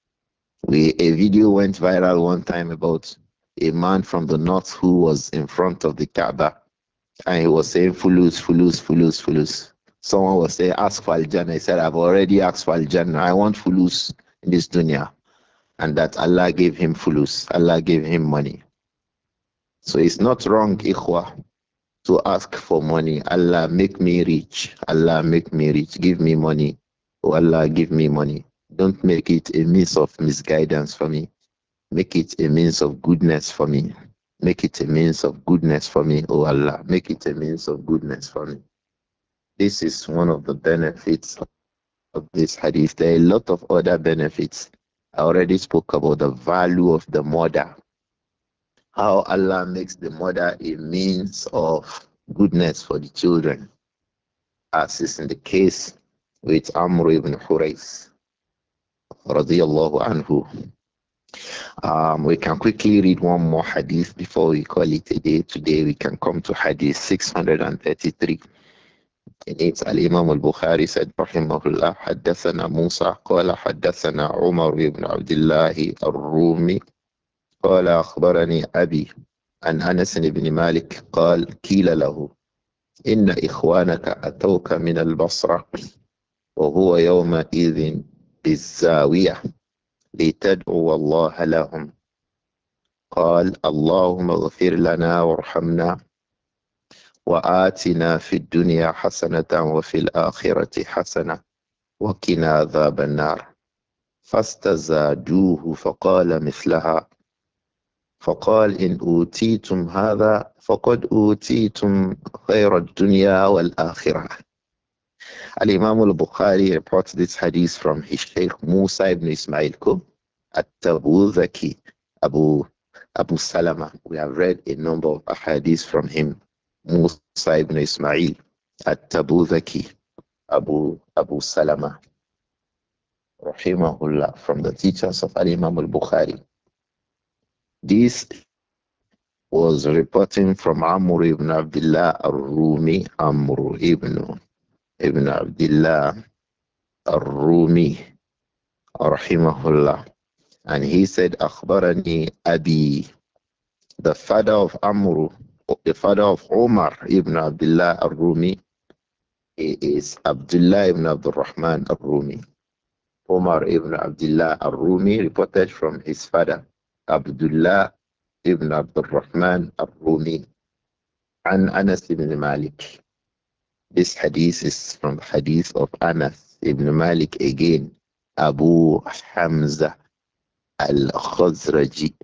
A video went viral one time about a man from the north who was in front of the Kaaba and he was saying, fulus, fulus, fulus, fulus. Someone was saying, ask for Al Jannah. He said, I've already asked for Al Jannah. I want fulus in this dunya. And that Allah gave him fulus. Allah gave him money. So it's not wrong, ikhwa, to ask for money. Allah, make me rich. Allah, make me rich. Give me money. Oh, Allah, give me money. Don't make it a means of misguidance for me. Make it a means of goodness for me. Make it a means of goodness for me, oh Allah. Make it a means of goodness for me. This is one of the benefits of this hadith. There are a lot of other benefits. I already spoke about the value of the mother, how Allah makes the mother a means of goodness for the children, as is in the case with Amr ibn Hurais, radiyallahu anhu. We can quickly read one more hadith before we call it a day. Today we can come to hadith 633. In it, Al-Imam al-Bukhari said, Rahimahullah, حدثنا موسى قال حدثنا عمر بن عبد الله الرومي قال أخبرني أبي عن أنس بن مالك قال قيل له إن إخوانك أتوك من البصرة وهو يومئذ بالزاوية لتدعو الله لهم قال اللهم اغفر لنا وارحمنا وآتنا في الدنيا حسنة وفي الآخرة حسنة وقنا عذاب النار فاستزادوه فقال مثلها فقال إن أوتيتم هذا فقد أوتيتم خير الدنيا والآخرة. Al-Imam al-Bukhari reports this hadith from his Shaykh Musa ibn Ismail at-Tabuzaki, Abu Salama. We have read a number of hadiths from him. Musa ibn Ismail at-Tabuzaki, Abu Salama, rahimahullah, from the teachers of Al-Imam al-Bukhari. This was reporting from Amr ibn Abdullah al-Rumi, Amr ibn Abdullah al-Rumi, rahimahullah. And he said, Akhbarani Abi. The father of Amru, the father of Omar ibn Abdullah al-Rumi, is Abdullah ibn Abdul Rahman al-Rumi. Omar ibn Abdullah al-Rumi reported from his father, Abdullah ibn Abdul Rahman al-Rumi, and Anas ibn Malik. This hadith is from the hadith of Anas ibn Malik again, Abu Hamza al-Khazraji,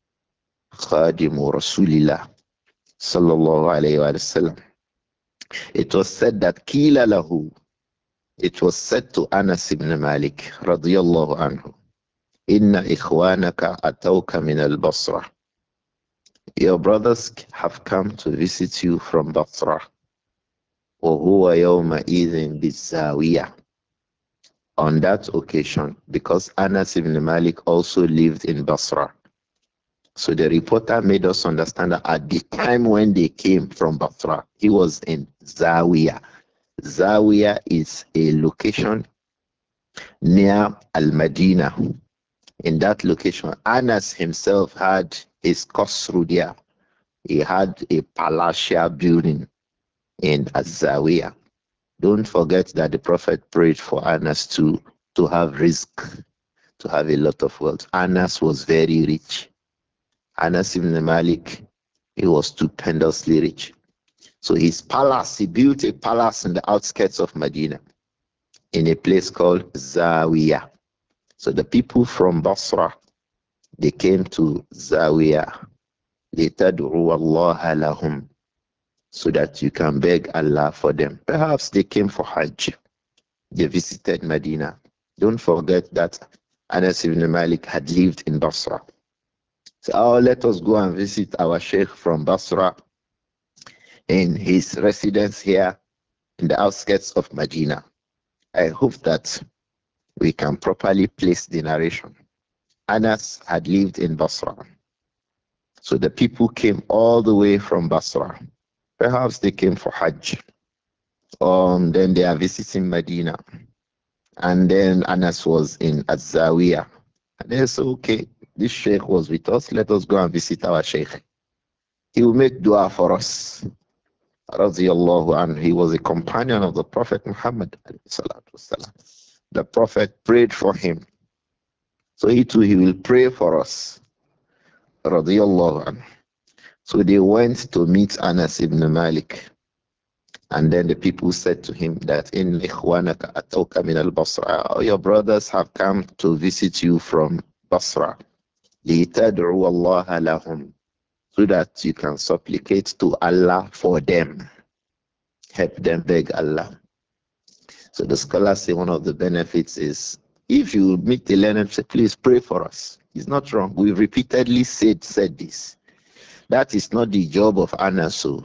Khadimu Rasulillah, sallallahu alayhi wa sallam. It was said that Kila lahu, it was said to Anas ibn Malik, radiyallahu anhu, Inna ikhwanaka atawka min al-Basra. Your brothers have come to visit you from Basra. وهو يومئذ بالزاوية. On that occasion, because Anas ibn Malik also lived in Basra. So the reporter made us understand that at the time when they came from Basra, he was in Zawiya. Zawiya is a location near Al-Madinah. In that location, Anas himself had his qasru there. He had a palatial building in Zawiya. Don't forget that the Prophet prayed for Anas to have rizq, to have a lot of wealth. Anas was very rich. Anas ibn Malik, he was stupendously rich. So his palace, he built a palace in the outskirts of Medina in a place called Zawiya. So the people from Basra, they came to Zawiya. لِتَدْعُوَ اللَّهَ لَهُمْ, so that you can beg Allah for them. Perhaps they came for Hajj. They visited Medina. Don't forget that Anas ibn Malik had lived in Basra. So, oh, let us go and visit our Sheikh from Basra in his residence here in the outskirts of Medina. I hope that we can properly place the narration. Anas had lived in Basra. So the people came all the way from Basra. Perhaps they came for Hajj. Then they are visiting Medina. And then Anas was in Azawiyah. And they said, okay, this Sheikh was with us. Let us go and visit our Sheikh. He will make dua for us. Radiallahu anhu. He was a companion of the Prophet Muhammad. The Prophet prayed for him. So he too, he will pray for us. Radiallahu anhu. So they went to meet Anas ibn Malik. And then the people said to him that in ikhwanaka atawka min al-Basra, your brothers have come to visit you from Basra. لِتَدْعُوا اللَّهَ لَهُمْ, so that you can supplicate to Allah for them. Help them beg Allah. So the scholars say one of the benefits is if you meet the learned, say, please pray for us. It's not wrong. We repeatedly said this. That is not the job of Anasu.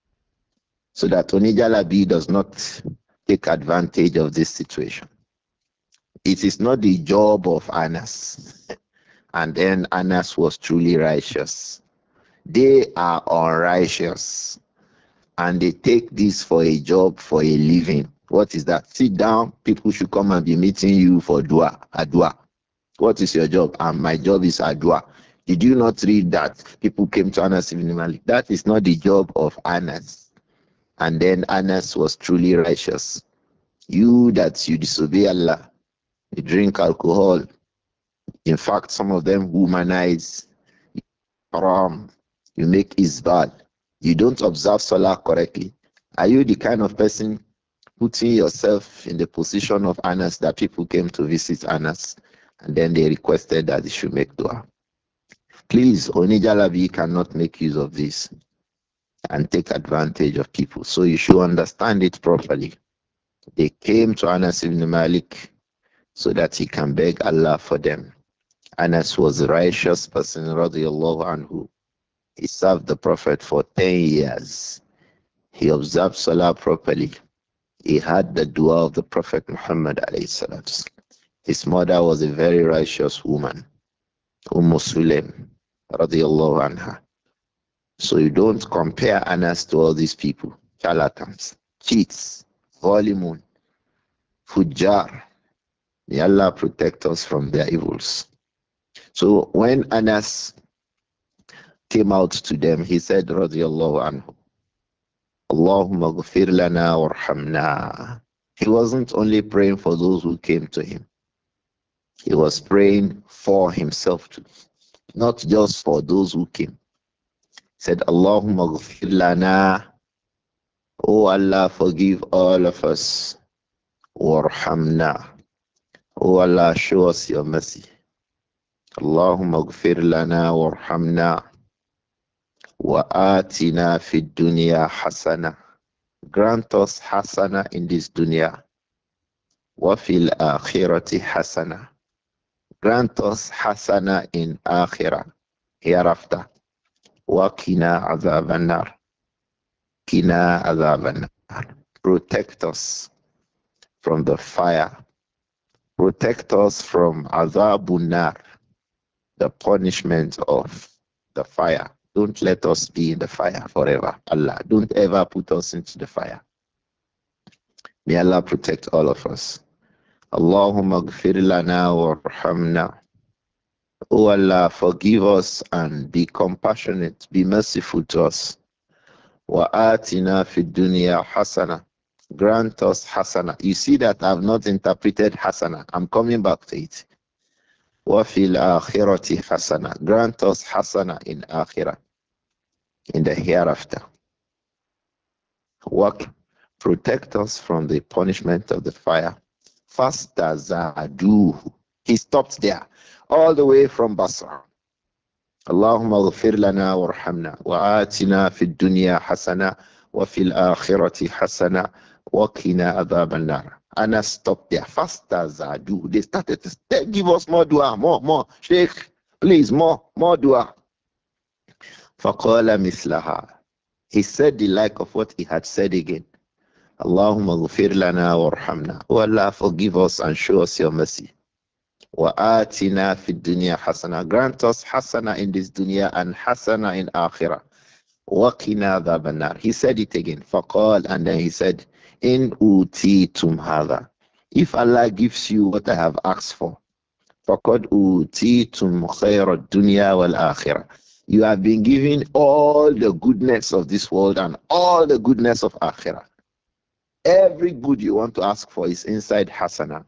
So that Onijalabi does not take advantage of this situation. It is not the job of Anas. And then Anas was truly righteous. They are unrighteous. And they take this for a job, for a living. What is that? Sit down. People should come and be meeting you for dua, adua. What is your job? And my job is adua. Did you not read that people came to Anas ibn Malik? That is not the job of Anas. And then Anas was truly righteous. You that you disobey Allah, you drink alcohol. In fact, some of them womanize, haram, you make isbal. You don't observe Salah correctly. Are you the kind of person putting yourself in the position of Anas that people came to visit Anas and then they requested that they should make dua? Please, Onijalabi cannot make use of this and take advantage of people. So you should understand it properly. They came to Anas ibn Malik so that he can beg Allah for them. Anas was a righteous person, radiallahu anhu. He served the Prophet for 10 years. He observed Salah properly. He had the dua of the Prophet Muhammad alayhi salatu. His mother was a very righteous woman, Sulaim, radiallahu anha. So you don't compare Anas to all these people, charlatans, cheats, volumun, fujjar. May Allah protect us from their evils. So when Anas came out to them, he said, Radiallahu anhu, Allahumma ghafir lana warhamna. He wasn't only praying for those who came to him, he was praying for himself too, not just for those who came. He said, Allahumma ghafir lana. Oh Allah, forgive all of us. Warhamna. Oh Allah, show us your mercy. Allahumma ghafir lana warhamna. Wa atina fid dunya hasana. Grant us hasana in this dunya. Wa fil akhirati hasana. Grant us hasana in akhirah, hereafter. Wa kina azabannar. Kina azabannar. Protect us from the fire. Protect us from azabunar, the punishment of the fire. Don't let us be in the fire forever. Allah, don't ever put us into the fire. May Allah protect all of us. Allahumma gfir lana warhamna. O Allah, forgive us and be compassionate, be merciful to us. Wa atina fid dunya hasana. Grant us hasana. You see that I've not interpreted hasana. I'm coming back to it. Wa fil akhirati hasana. Grant us hasana in akhirah, in the hereafter. Work, protect us from the punishment of the fire. Fast as I do. He stopped there, all the way from Basra. اللهم اغفر لنا وارحمنا وآتنا في الدنيا حسنة وفي الآخرة حسنة وقنا عذاب النار. And I stopped there. Fast as I do. They started to say, give us more dua, more. Sheikh, please, more dua. فقال مثلها. He said the like of what he had said again. Allahumma ghafir lana warhamna. Oh Allah, forgive us and show us your mercy. Wa atina fid dunya hasana. Grant us hasana in this dunya and hasana in akhirah. Wa qina adhaban. He said it again. Faqal, and then he said, in utitum hadha. If Allah gives you what I have asked for, faqad utitum khayra dunya wal akhirah. You have been given all the goodness of this world and all the goodness of akhirah. Every good you want to ask for is inside hasana.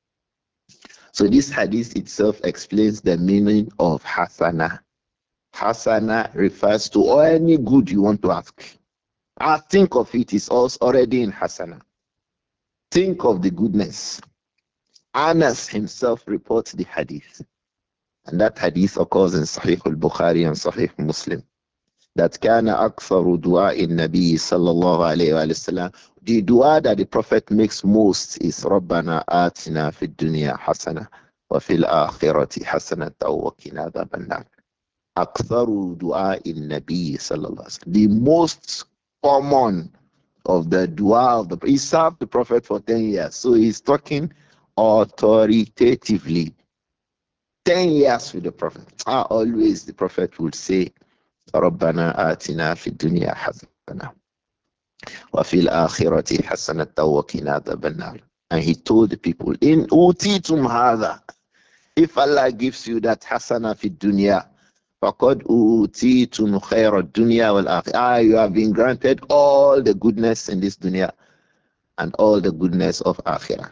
So this hadith itself explains the meaning of hasana. Hasana refers to any good you want to ask. Think of it is also already in hasana. Think of the goodness. Anas himself reports the hadith. And that hadith occurs in Sahih al-Bukhari and Sahih Muslim. That kana aktharu du'a in Nabi sallallahu alayhi wa sallam. The dua that the Prophet makes most is Rabbana atina fid dunya hasana wa fil akhirati hasanatan wa qina adhaban nar. Aktharu du'a in Nabi sallallahu alayhi wa sallam. The most common of the dua of the he served the Prophet for 10 years. So he's talking authoritatively. 10 years with the Prophet. Always the Prophet would say, ربنا آتنا في الدنيا حسنة وفي الآخرة حسنة وقنا عذاب النار. And he told the people, in utitum hadha, if Allah gives you that hasana fi dunya, faqad utitum khayra dunya wal akhirah. You have been granted all the goodness in this dunya and all the goodness of akhirah.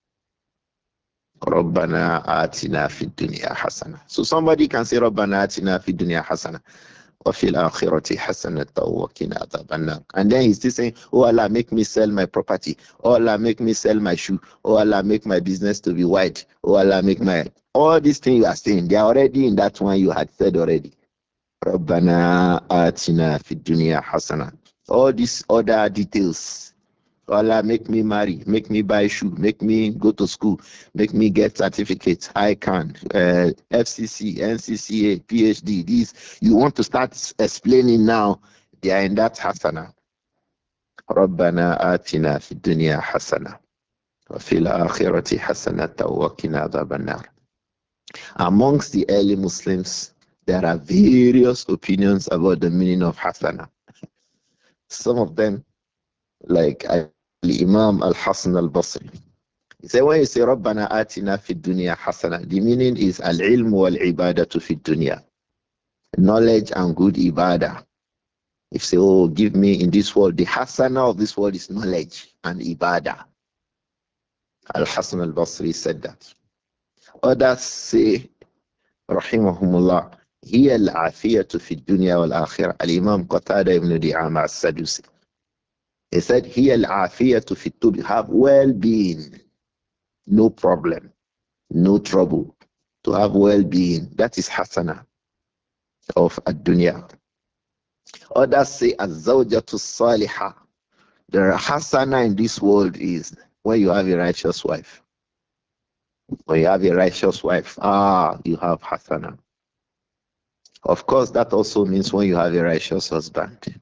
ربنا آتنا في الدنيا حسنة. So somebody can say ربنا آتنا في الدنيا حسنة وفي الآخرة حسنة وقنا عذاب النار. And then he's still saying, oh Allah, make me sell my property. Oh Allah, make me sell my shoe. Oh Allah, make my business to be wide. Oh Allah, make my... All these things you are saying, they are already in that one you had said already. ربنا آتنا في الدنيا حسنة. All these other details. Allah, make me marry, make me buy shoe, make me go to school, make me get certificates. I can, FCC, NCCA, PhD. These you want to start explaining now. They are in that hasana. ربنا آتنا في الدنيا حسنة وفي الآخرة حسنة وقنا عذاب النار. Amongst the early Muslims, there are various opinions about the meaning of hasana. Some of them, like Imam Al-Hasan Al-Basri. He said, when you say Rabbana atina fi dunya hasana, the meaning is al-ilm wal-ibadatu fi dunya. Knowledge and good ibadah. If say, oh, give me in this world, the hasana of this world is knowledge and ibadah. Al-Hasan al-Basri said that. Others say, rahimahumullah, هي العافية في الدنيا والآخرة. Al-Imam Qatada ibn Di'ama al-Sadusi. He said, هي العافية في الدنيا. Have well-being, no problem, no trouble. To have well-being, that is hasana of ad-dunya. Others say, az-zawjatu salihah. The hasana in this world is when you have a righteous wife. When you have a righteous wife, you have hasana. Of course, that also means when you have a righteous husband.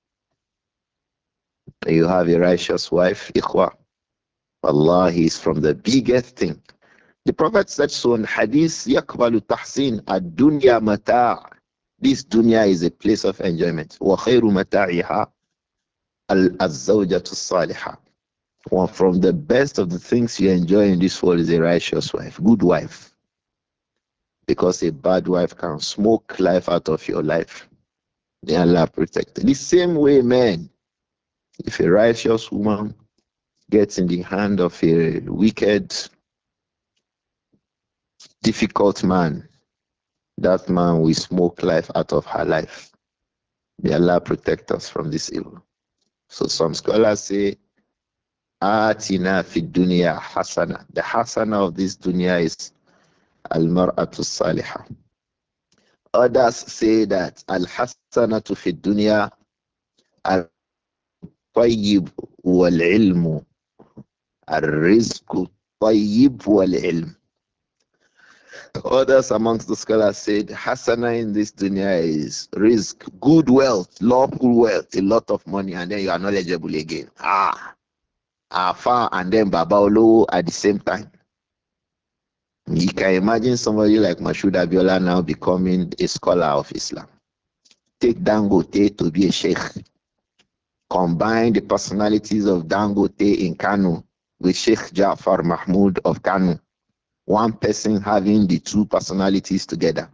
When you have a righteous wife, ikhwa. Allah is from the biggest thing. The Prophet said so in Hadith, يَقْبَلُ تَحْسِينَ الدُّنْيَا مَتَاعٌ. This dunya is a place of enjoyment. وَخَيْرُ مَتَاعِهَا الزَّوْجَةُ الصَّالِحَةُ. One from the best of the things you enjoy in this world is a righteous wife, good wife. Because a bad wife can smoke life out of your life. May Allah protect. The same way, man, if a righteous woman gets in the hand of a wicked, difficult man, that man will smoke life out of her life. May Allah protect us from this evil. So some scholars say, Atina fi dunya hasana. The hasana of this dunya is al-mar'atu salihah. Others say that al-hasanatu fi dunya al-tayyib wal-ilmu. Al-rizqu tayyib wal-ilm. Others amongst the scholars said hasana in this dunya is risk, good wealth, lawful wealth, a lot of money, and then you are knowledgeable again. Afa and then Babaolo at the same time. You can imagine somebody like Mashoud Abiola now becoming a scholar of Islam. Take Dangote to be a sheikh. Combine the personalities of Dangote in Kano with Sheikh Jafar Mahmoud of Kano. One person having the two personalities together.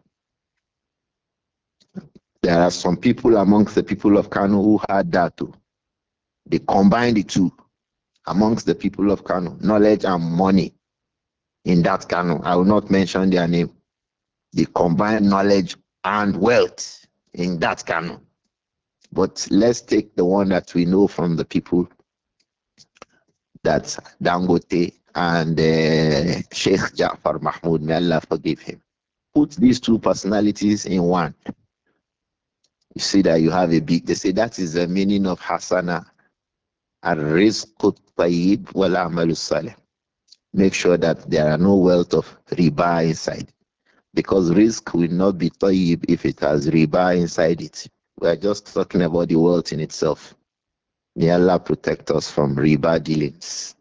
There are some people amongst the people of Kano who had that too. They combined the two amongst the people of Kano, knowledge and money in that Kano. I will not mention their name. They combine knowledge and wealth in that Kano. But let's take the one that we know from the people, that's Dangote and Sheikh Ja'far Mahmoud. May Allah forgive him. Put these two personalities in one. You see that you have a big, they say that is the meaning of Hasana. Al-rizqu tayyib wal amalu salih. Make sure that there are no wealth of riba inside. Because risk will not be tayyib if it has riba inside it. We are just talking about the wealth in itself. May Allah protect us from riba dealings.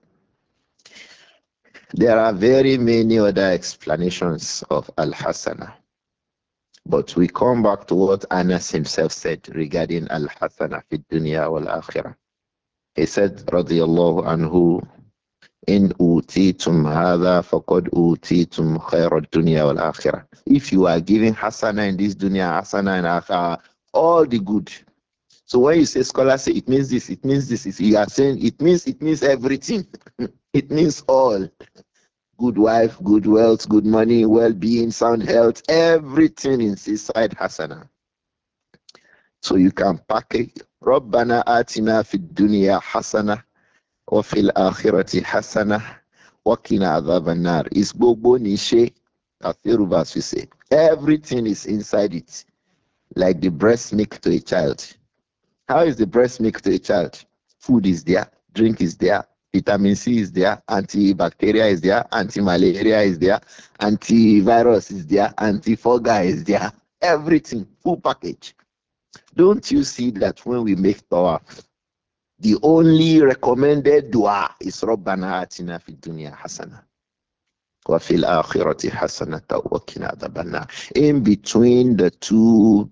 There are very many other explanations of Al-Hasana. But we come back to what Anas himself said regarding Al-Hasana fi dunya wal akhirah. He said, radiyallahu anhu, in utitum hadha faqad utitum khayra dunya wal akhirah. If you are giving hasana in this dunya, hasana in akhirah, all the good. So when you say scholars say it means this, it means this, you are saying it means everything. It means all. Good wife, good wealth, good money, well-being, sound health, everything is inside hasana. So you can package ربنا آتنا في الدنيا حسنة وفي الآخرة حسنة وقنا عذاب النار. Is gbogbo nishe, as Yorubas we say. Everything is inside it, like the breast milk to a child. How is the breast milk to a child? Food is there, drink is there, vitamin C is there, antibacteria is there, anti-malaria is there, antivirus is there, antifungal is there. Everything, full package. Don't you see that when we make tawaf, the only recommended dua is Rabbana atina fid dunya hasana wa fil akhirati hasanata wa qina adhaban. In between the two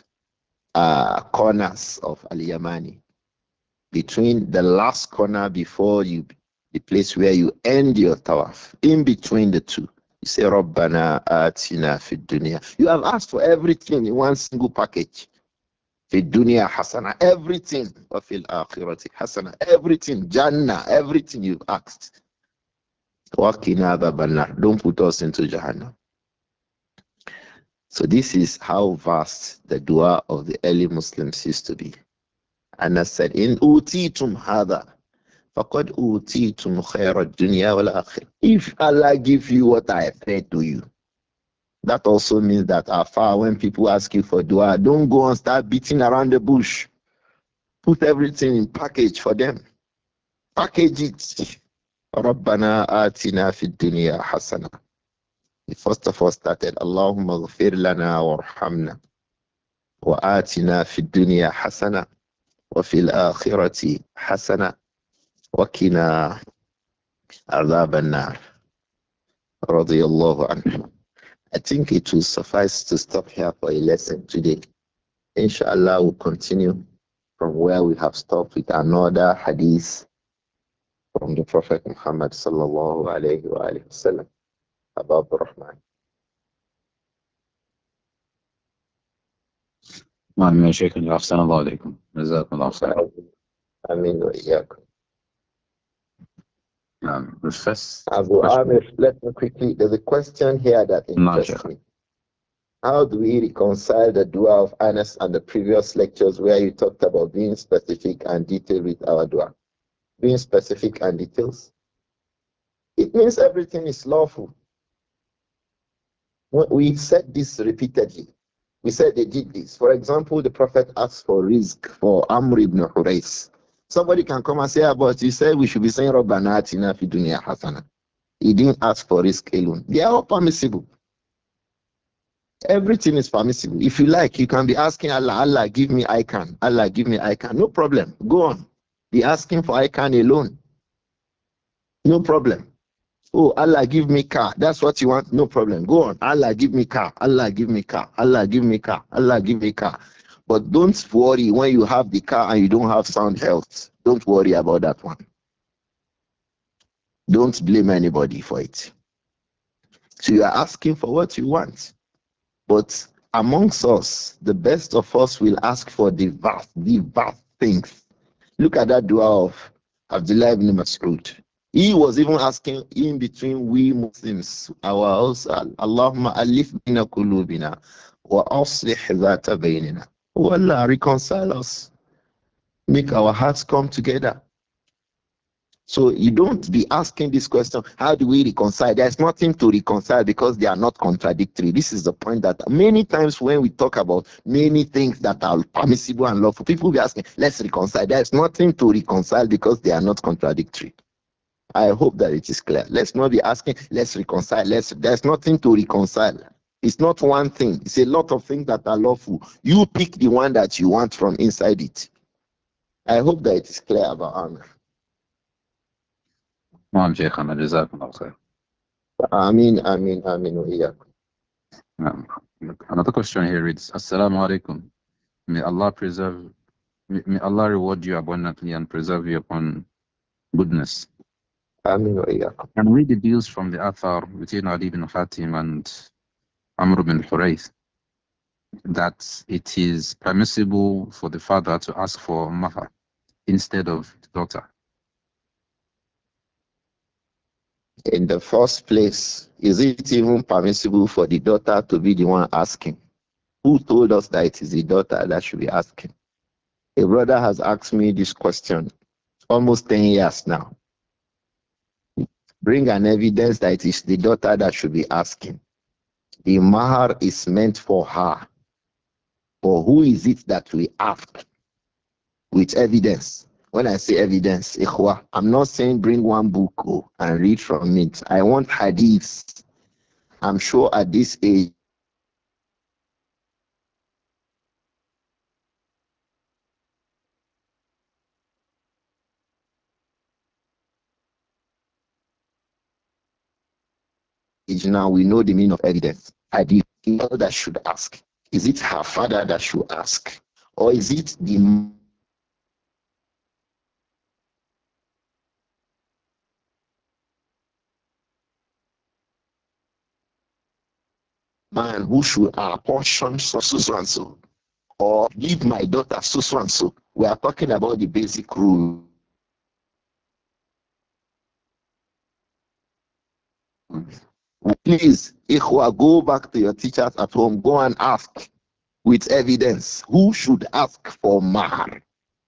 corners of Al-Yamani, between the last corner before you, the place where you end your tawaf, in between the two, You say, Rabbana atina fid dunya. You have asked for everything in one single package. Fid dunya hasana, everything. Wa fil akhirati hasana, everything. Jannah, everything you've asked. Waqina adhaban. Don't put us into Jahannam. So this is how vast the dua of the early Muslims used to be. And I said, in utitum hada, faqad utitum khayra dunya wal akhir. If Allah gives you what I said to you, that also means that afar when people ask you for dua, don't go and start beating around the bush. Put everything in package for them. Package it. ربنا آتنا في الدنيا حسنة. First of all started اللهم اغفر لنا وارحمنا وآتنا في الدنيا حسنة وفي الآخرة حسنة وقنا عذاب النار رضي الله عنه. I think it will suffice to stop here for a lesson today. Inshallah, we'll continue from where we have stopped with another hadith from the Prophet Muhammad sallallahu alayhi wa sallam about the Rahman. نعم يا شيخنا أحسن الله عليكم جزاكم الله خير. Amin wa iyyakum. The first Abu question. Amir, let me quickly, there's a question here that نعم interests شيخ. me. How do we reconcile the dua of Anas and the previous lectures where you talked about being specific and detailed with our dua? Being specific and details, it means everything is lawful. We said this repeatedly. We said they did this. For example, the Prophet asked for rizq for Amr ibn Hurais. Somebody can come and say, but you said we should be saying Rabbana atina fi dunya hasana. He didn't ask for rizq alone. They are all permissible. Everything is permissible. If you like, you can be asking Allah, Allah, give me icon. Allah, give me icon. No problem. Go on. Be asking for icon alone. No problem. Oh, Allah, give me car. That's what you want. No problem. Go on. Allah, give me car. Allah, give me car. Allah, give me car. Allah, give me car. But don't worry when you have the car and you don't have sound health. Don't worry about that one. Don't blame anybody for it. So you are asking for what you want. But amongst us, the best of us will ask for the vast things. Look at that dua of Abdullah ibn Mas'ud. He was even asking in between we Muslims, our house, Allahumma alif bina kulubina wa aslih dhata bainina. Oh Allah, reconcile us. Make our hearts come together. So you don't be asking this question, how do we reconcile? There's nothing to reconcile because they are not contradictory. This is the point that many times when we talk about many things that are permissible and lawful, people will be asking, let's reconcile. There's nothing to reconcile because they are not contradictory. I hope that it is clear. Let's not be asking, let's reconcile. There's nothing to reconcile. It's not one thing. It's a lot of things that are lawful. You pick the one that you want from inside it. I hope that it is clear about Amr. نعم شيخنا جزاكم الله خير. Amin, amin, amin. Wa iyyakum. Another question here reads, Assalamu alaikum. May Allah preserve, may Allah reward you abundantly and preserve you upon goodness. Amin wa iyyakum. Can we deduce from the Athar between Ali bin Hatim and Amr bin Hurayth that it is permissible for the father to ask for mahar instead of the daughter? In the first place, is it even permissible for the daughter to be the one asking? Who told us that it is the daughter that should be asking? A brother has asked me this question almost 10 years now. Bring an evidence that it is the daughter that should be asking. The mahar is meant for her. But who is it that we ask with evidence? When I say evidence, ikhwa, I'm not saying bring one book and read from it. I want hadiths. I'm sure at this age, now we know the meaning of evidence. Hadith, the mother that should ask. Is it her father that should ask? Or is it the man who should apportion so and so, or give my daughter so and so. We are talking about the basic rules. Please, Ikhwa, go back to your teachers at home. Go and ask with evidence who should ask for mahar.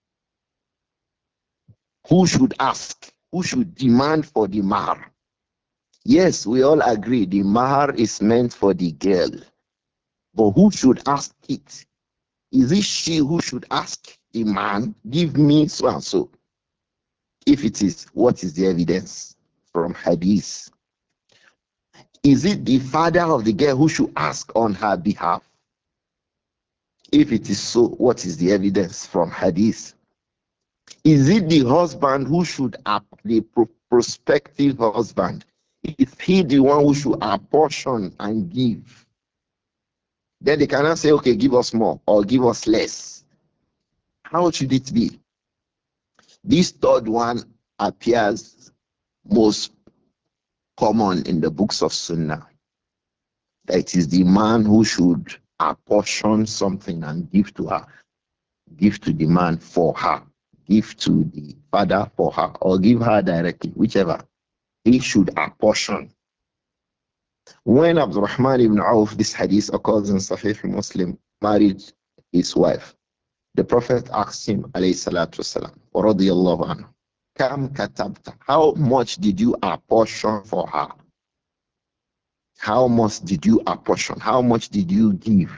Who should ask? Who should demand for the mahar? Yes, we all agree the mahar is meant for the girl. But who should ask it? Is it she who should ask the man, give me so and so? If it is, what is the evidence from hadith? Is it the father of the girl who should ask on her behalf? If it is so, what is the evidence from hadith? Is it the husband who should, the prospective husband, is he the one who should apportion and give? Then they cannot say, okay, give us more or give us less. How should it be? This third one appears most common in the books of Sunnah. That it is the man who should apportion something and give to her, give to the man for her, give to the father for her, or give her directly, whichever. He should apportion. When Abdurrahman ibn Auf, this hadith occurs in Sahih Muslim, married his wife, the Prophet asked him, alayhi salatu wasalam, radiyallahu anhu, Kam katabta, how much did you apportion for her? How much did you apportion? How much did you give?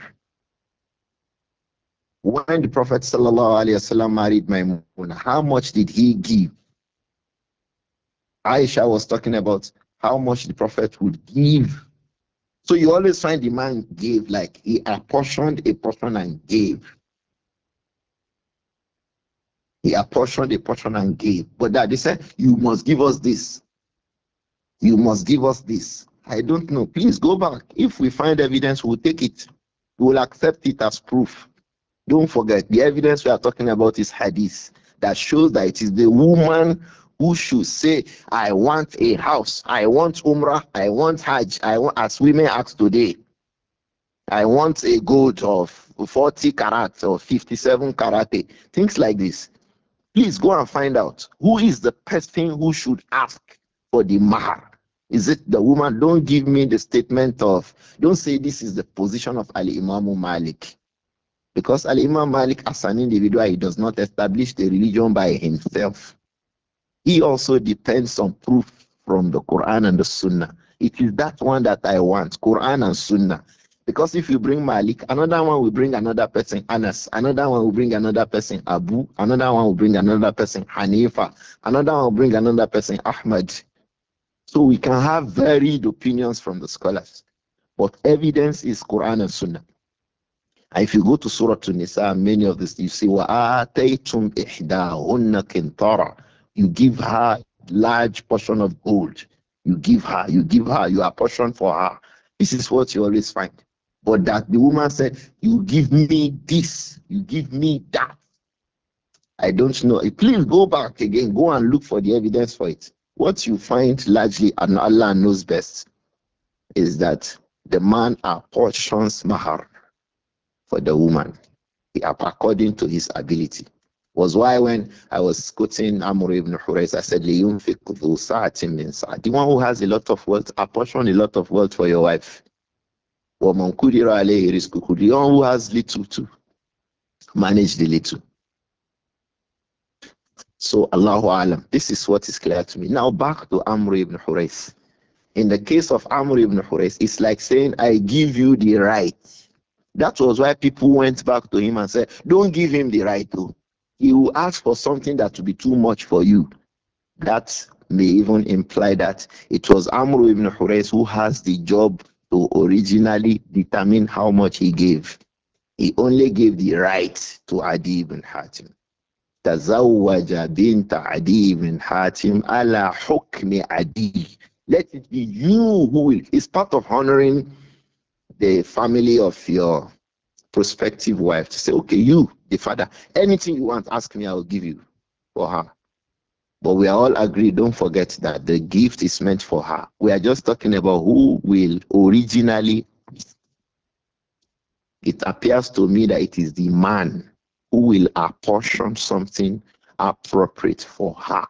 When the Prophet sallallahu alayhi wasallam married Maimuna, how much did he give? Aisha was talking about how much the Prophet would give. So you always find the man gave, like he apportioned a portion and gave. He apportioned a portion and gave. But that they said, you must give us this. You must give us this. I don't know. Please go back. If we find evidence, we'll take it. We'll accept it as proof. Don't forget, the evidence we are talking about is hadith that shows that it is the woman who should say, I want a house, I want umrah, I want hajj, I want, as women ask today, I want a gold of 40 karat or 57 karate, things like this. Please go and find out who is the person who should ask for the mahar. Is it the woman? Don't give me the statement of, don't say this is the position of Ali Imam Malik. Because Al Imam Malik, as an individual, he does not establish the religion by himself. He also depends on proof from the Quran and the Sunnah. It is that one that I want, Quran and Sunnah. Because if you bring Malik, another one will bring another person, Anas, another one will bring another person, Abu, another one will bring another person, Hanifa, another one will bring another person, Ahmad. So we can have varied opinions from the scholars. But evidence is Quran and Sunnah. And if you go to Surah An-Nisa, many of this, you see, وَآتَيْتُمْ إِحْدَاهُنَّ كِنْطَارًا. You give her large portion of gold. You give her, you apportion for her. This is what you always find. But that the woman said, you give me this, you give me that. I don't know. Please go back again, go and look for the evidence for it. What you find largely, and Allah knows best, is that the man apportions mahar for the woman according to his ability. Was why when I was quoting Amr ibn Hurais, I said, لِيُنْفِقْ ذُو سَعَةٍ مِّن سَعَةٍ. The one who has a lot of wealth, apportion a lot of wealth for your wife. وَمَنْ قُدِرَ عَلَيْهِ رِزْقُهُ. The one who has little to manage the little. So Allahu Alam. This is what is clear to me. Now back to Amr ibn Hurais. In the case of Amr ibn Hurais, it's like saying, I give you the right. That was why people went back to him and said, don't give him the right to. He will ask for something that will be too much for you. That may even imply that it was Amr ibn Hurais who has the job to originally determine how much he gave. He only gave the right to Adi ibn Hatim. تزوج بنت عدي بن حاتم على حكم عدي. Let it be you who will. It's part of honoring the family of your prospective wife to say, okay, you, the father, anything you want, ask me, I will give you for her. But we are all agreed, don't forget that the gift is meant for her. We are just talking about who will originally It appears to me that it is the man who will apportion something appropriate for her.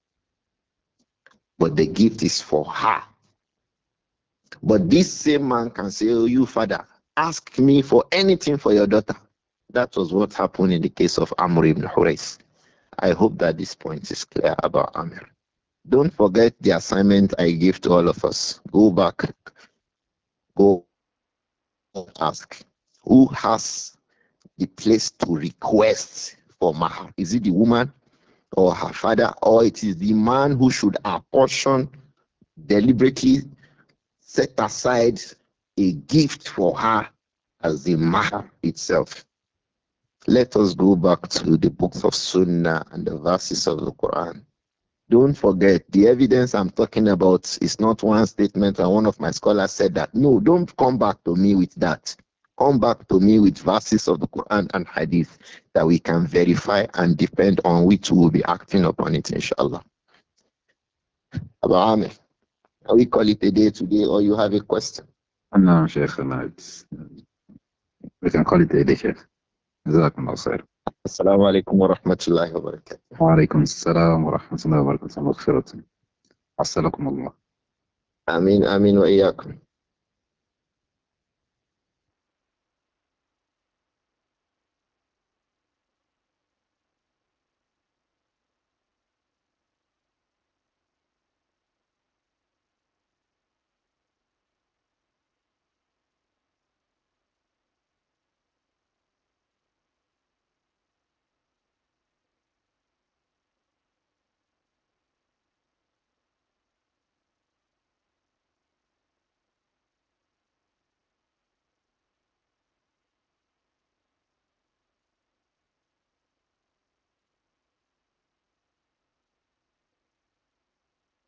But the gift is for her. But this same man can say, oh, you father, ask me for anything for your daughter. That was what happened in the case of Amr ibn Hurais. I hope that this point is clear about Amr. Don't forget the assignment I gave to all of us. Go back, go ask. Who has the place to request for mahar? Is it the woman or her father, or it is the man who should apportion, deliberately set aside a gift for her as the mahar itself? Let us go back to the books of Sunnah and the verses of the Quran. Don't forget, the evidence I'm talking about is not one statement, and one of my scholars said that. No, don't come back to me with that. Come back to me with verses of the Quran and Hadith that we can verify and depend on, which we will be acting upon it, inshallah. Abu Amir, can we call it a day today, or you have a question? No, Sheikh, no, we can call it a day, Sheikh. جزاكم الله خير. Assalamu alaikum wa rahmatullahi wa barakatuh. وعليكم السلام ورحمة الله وبركاته. مغفرة. عسلكم الله. Amin, amin wa iyakum.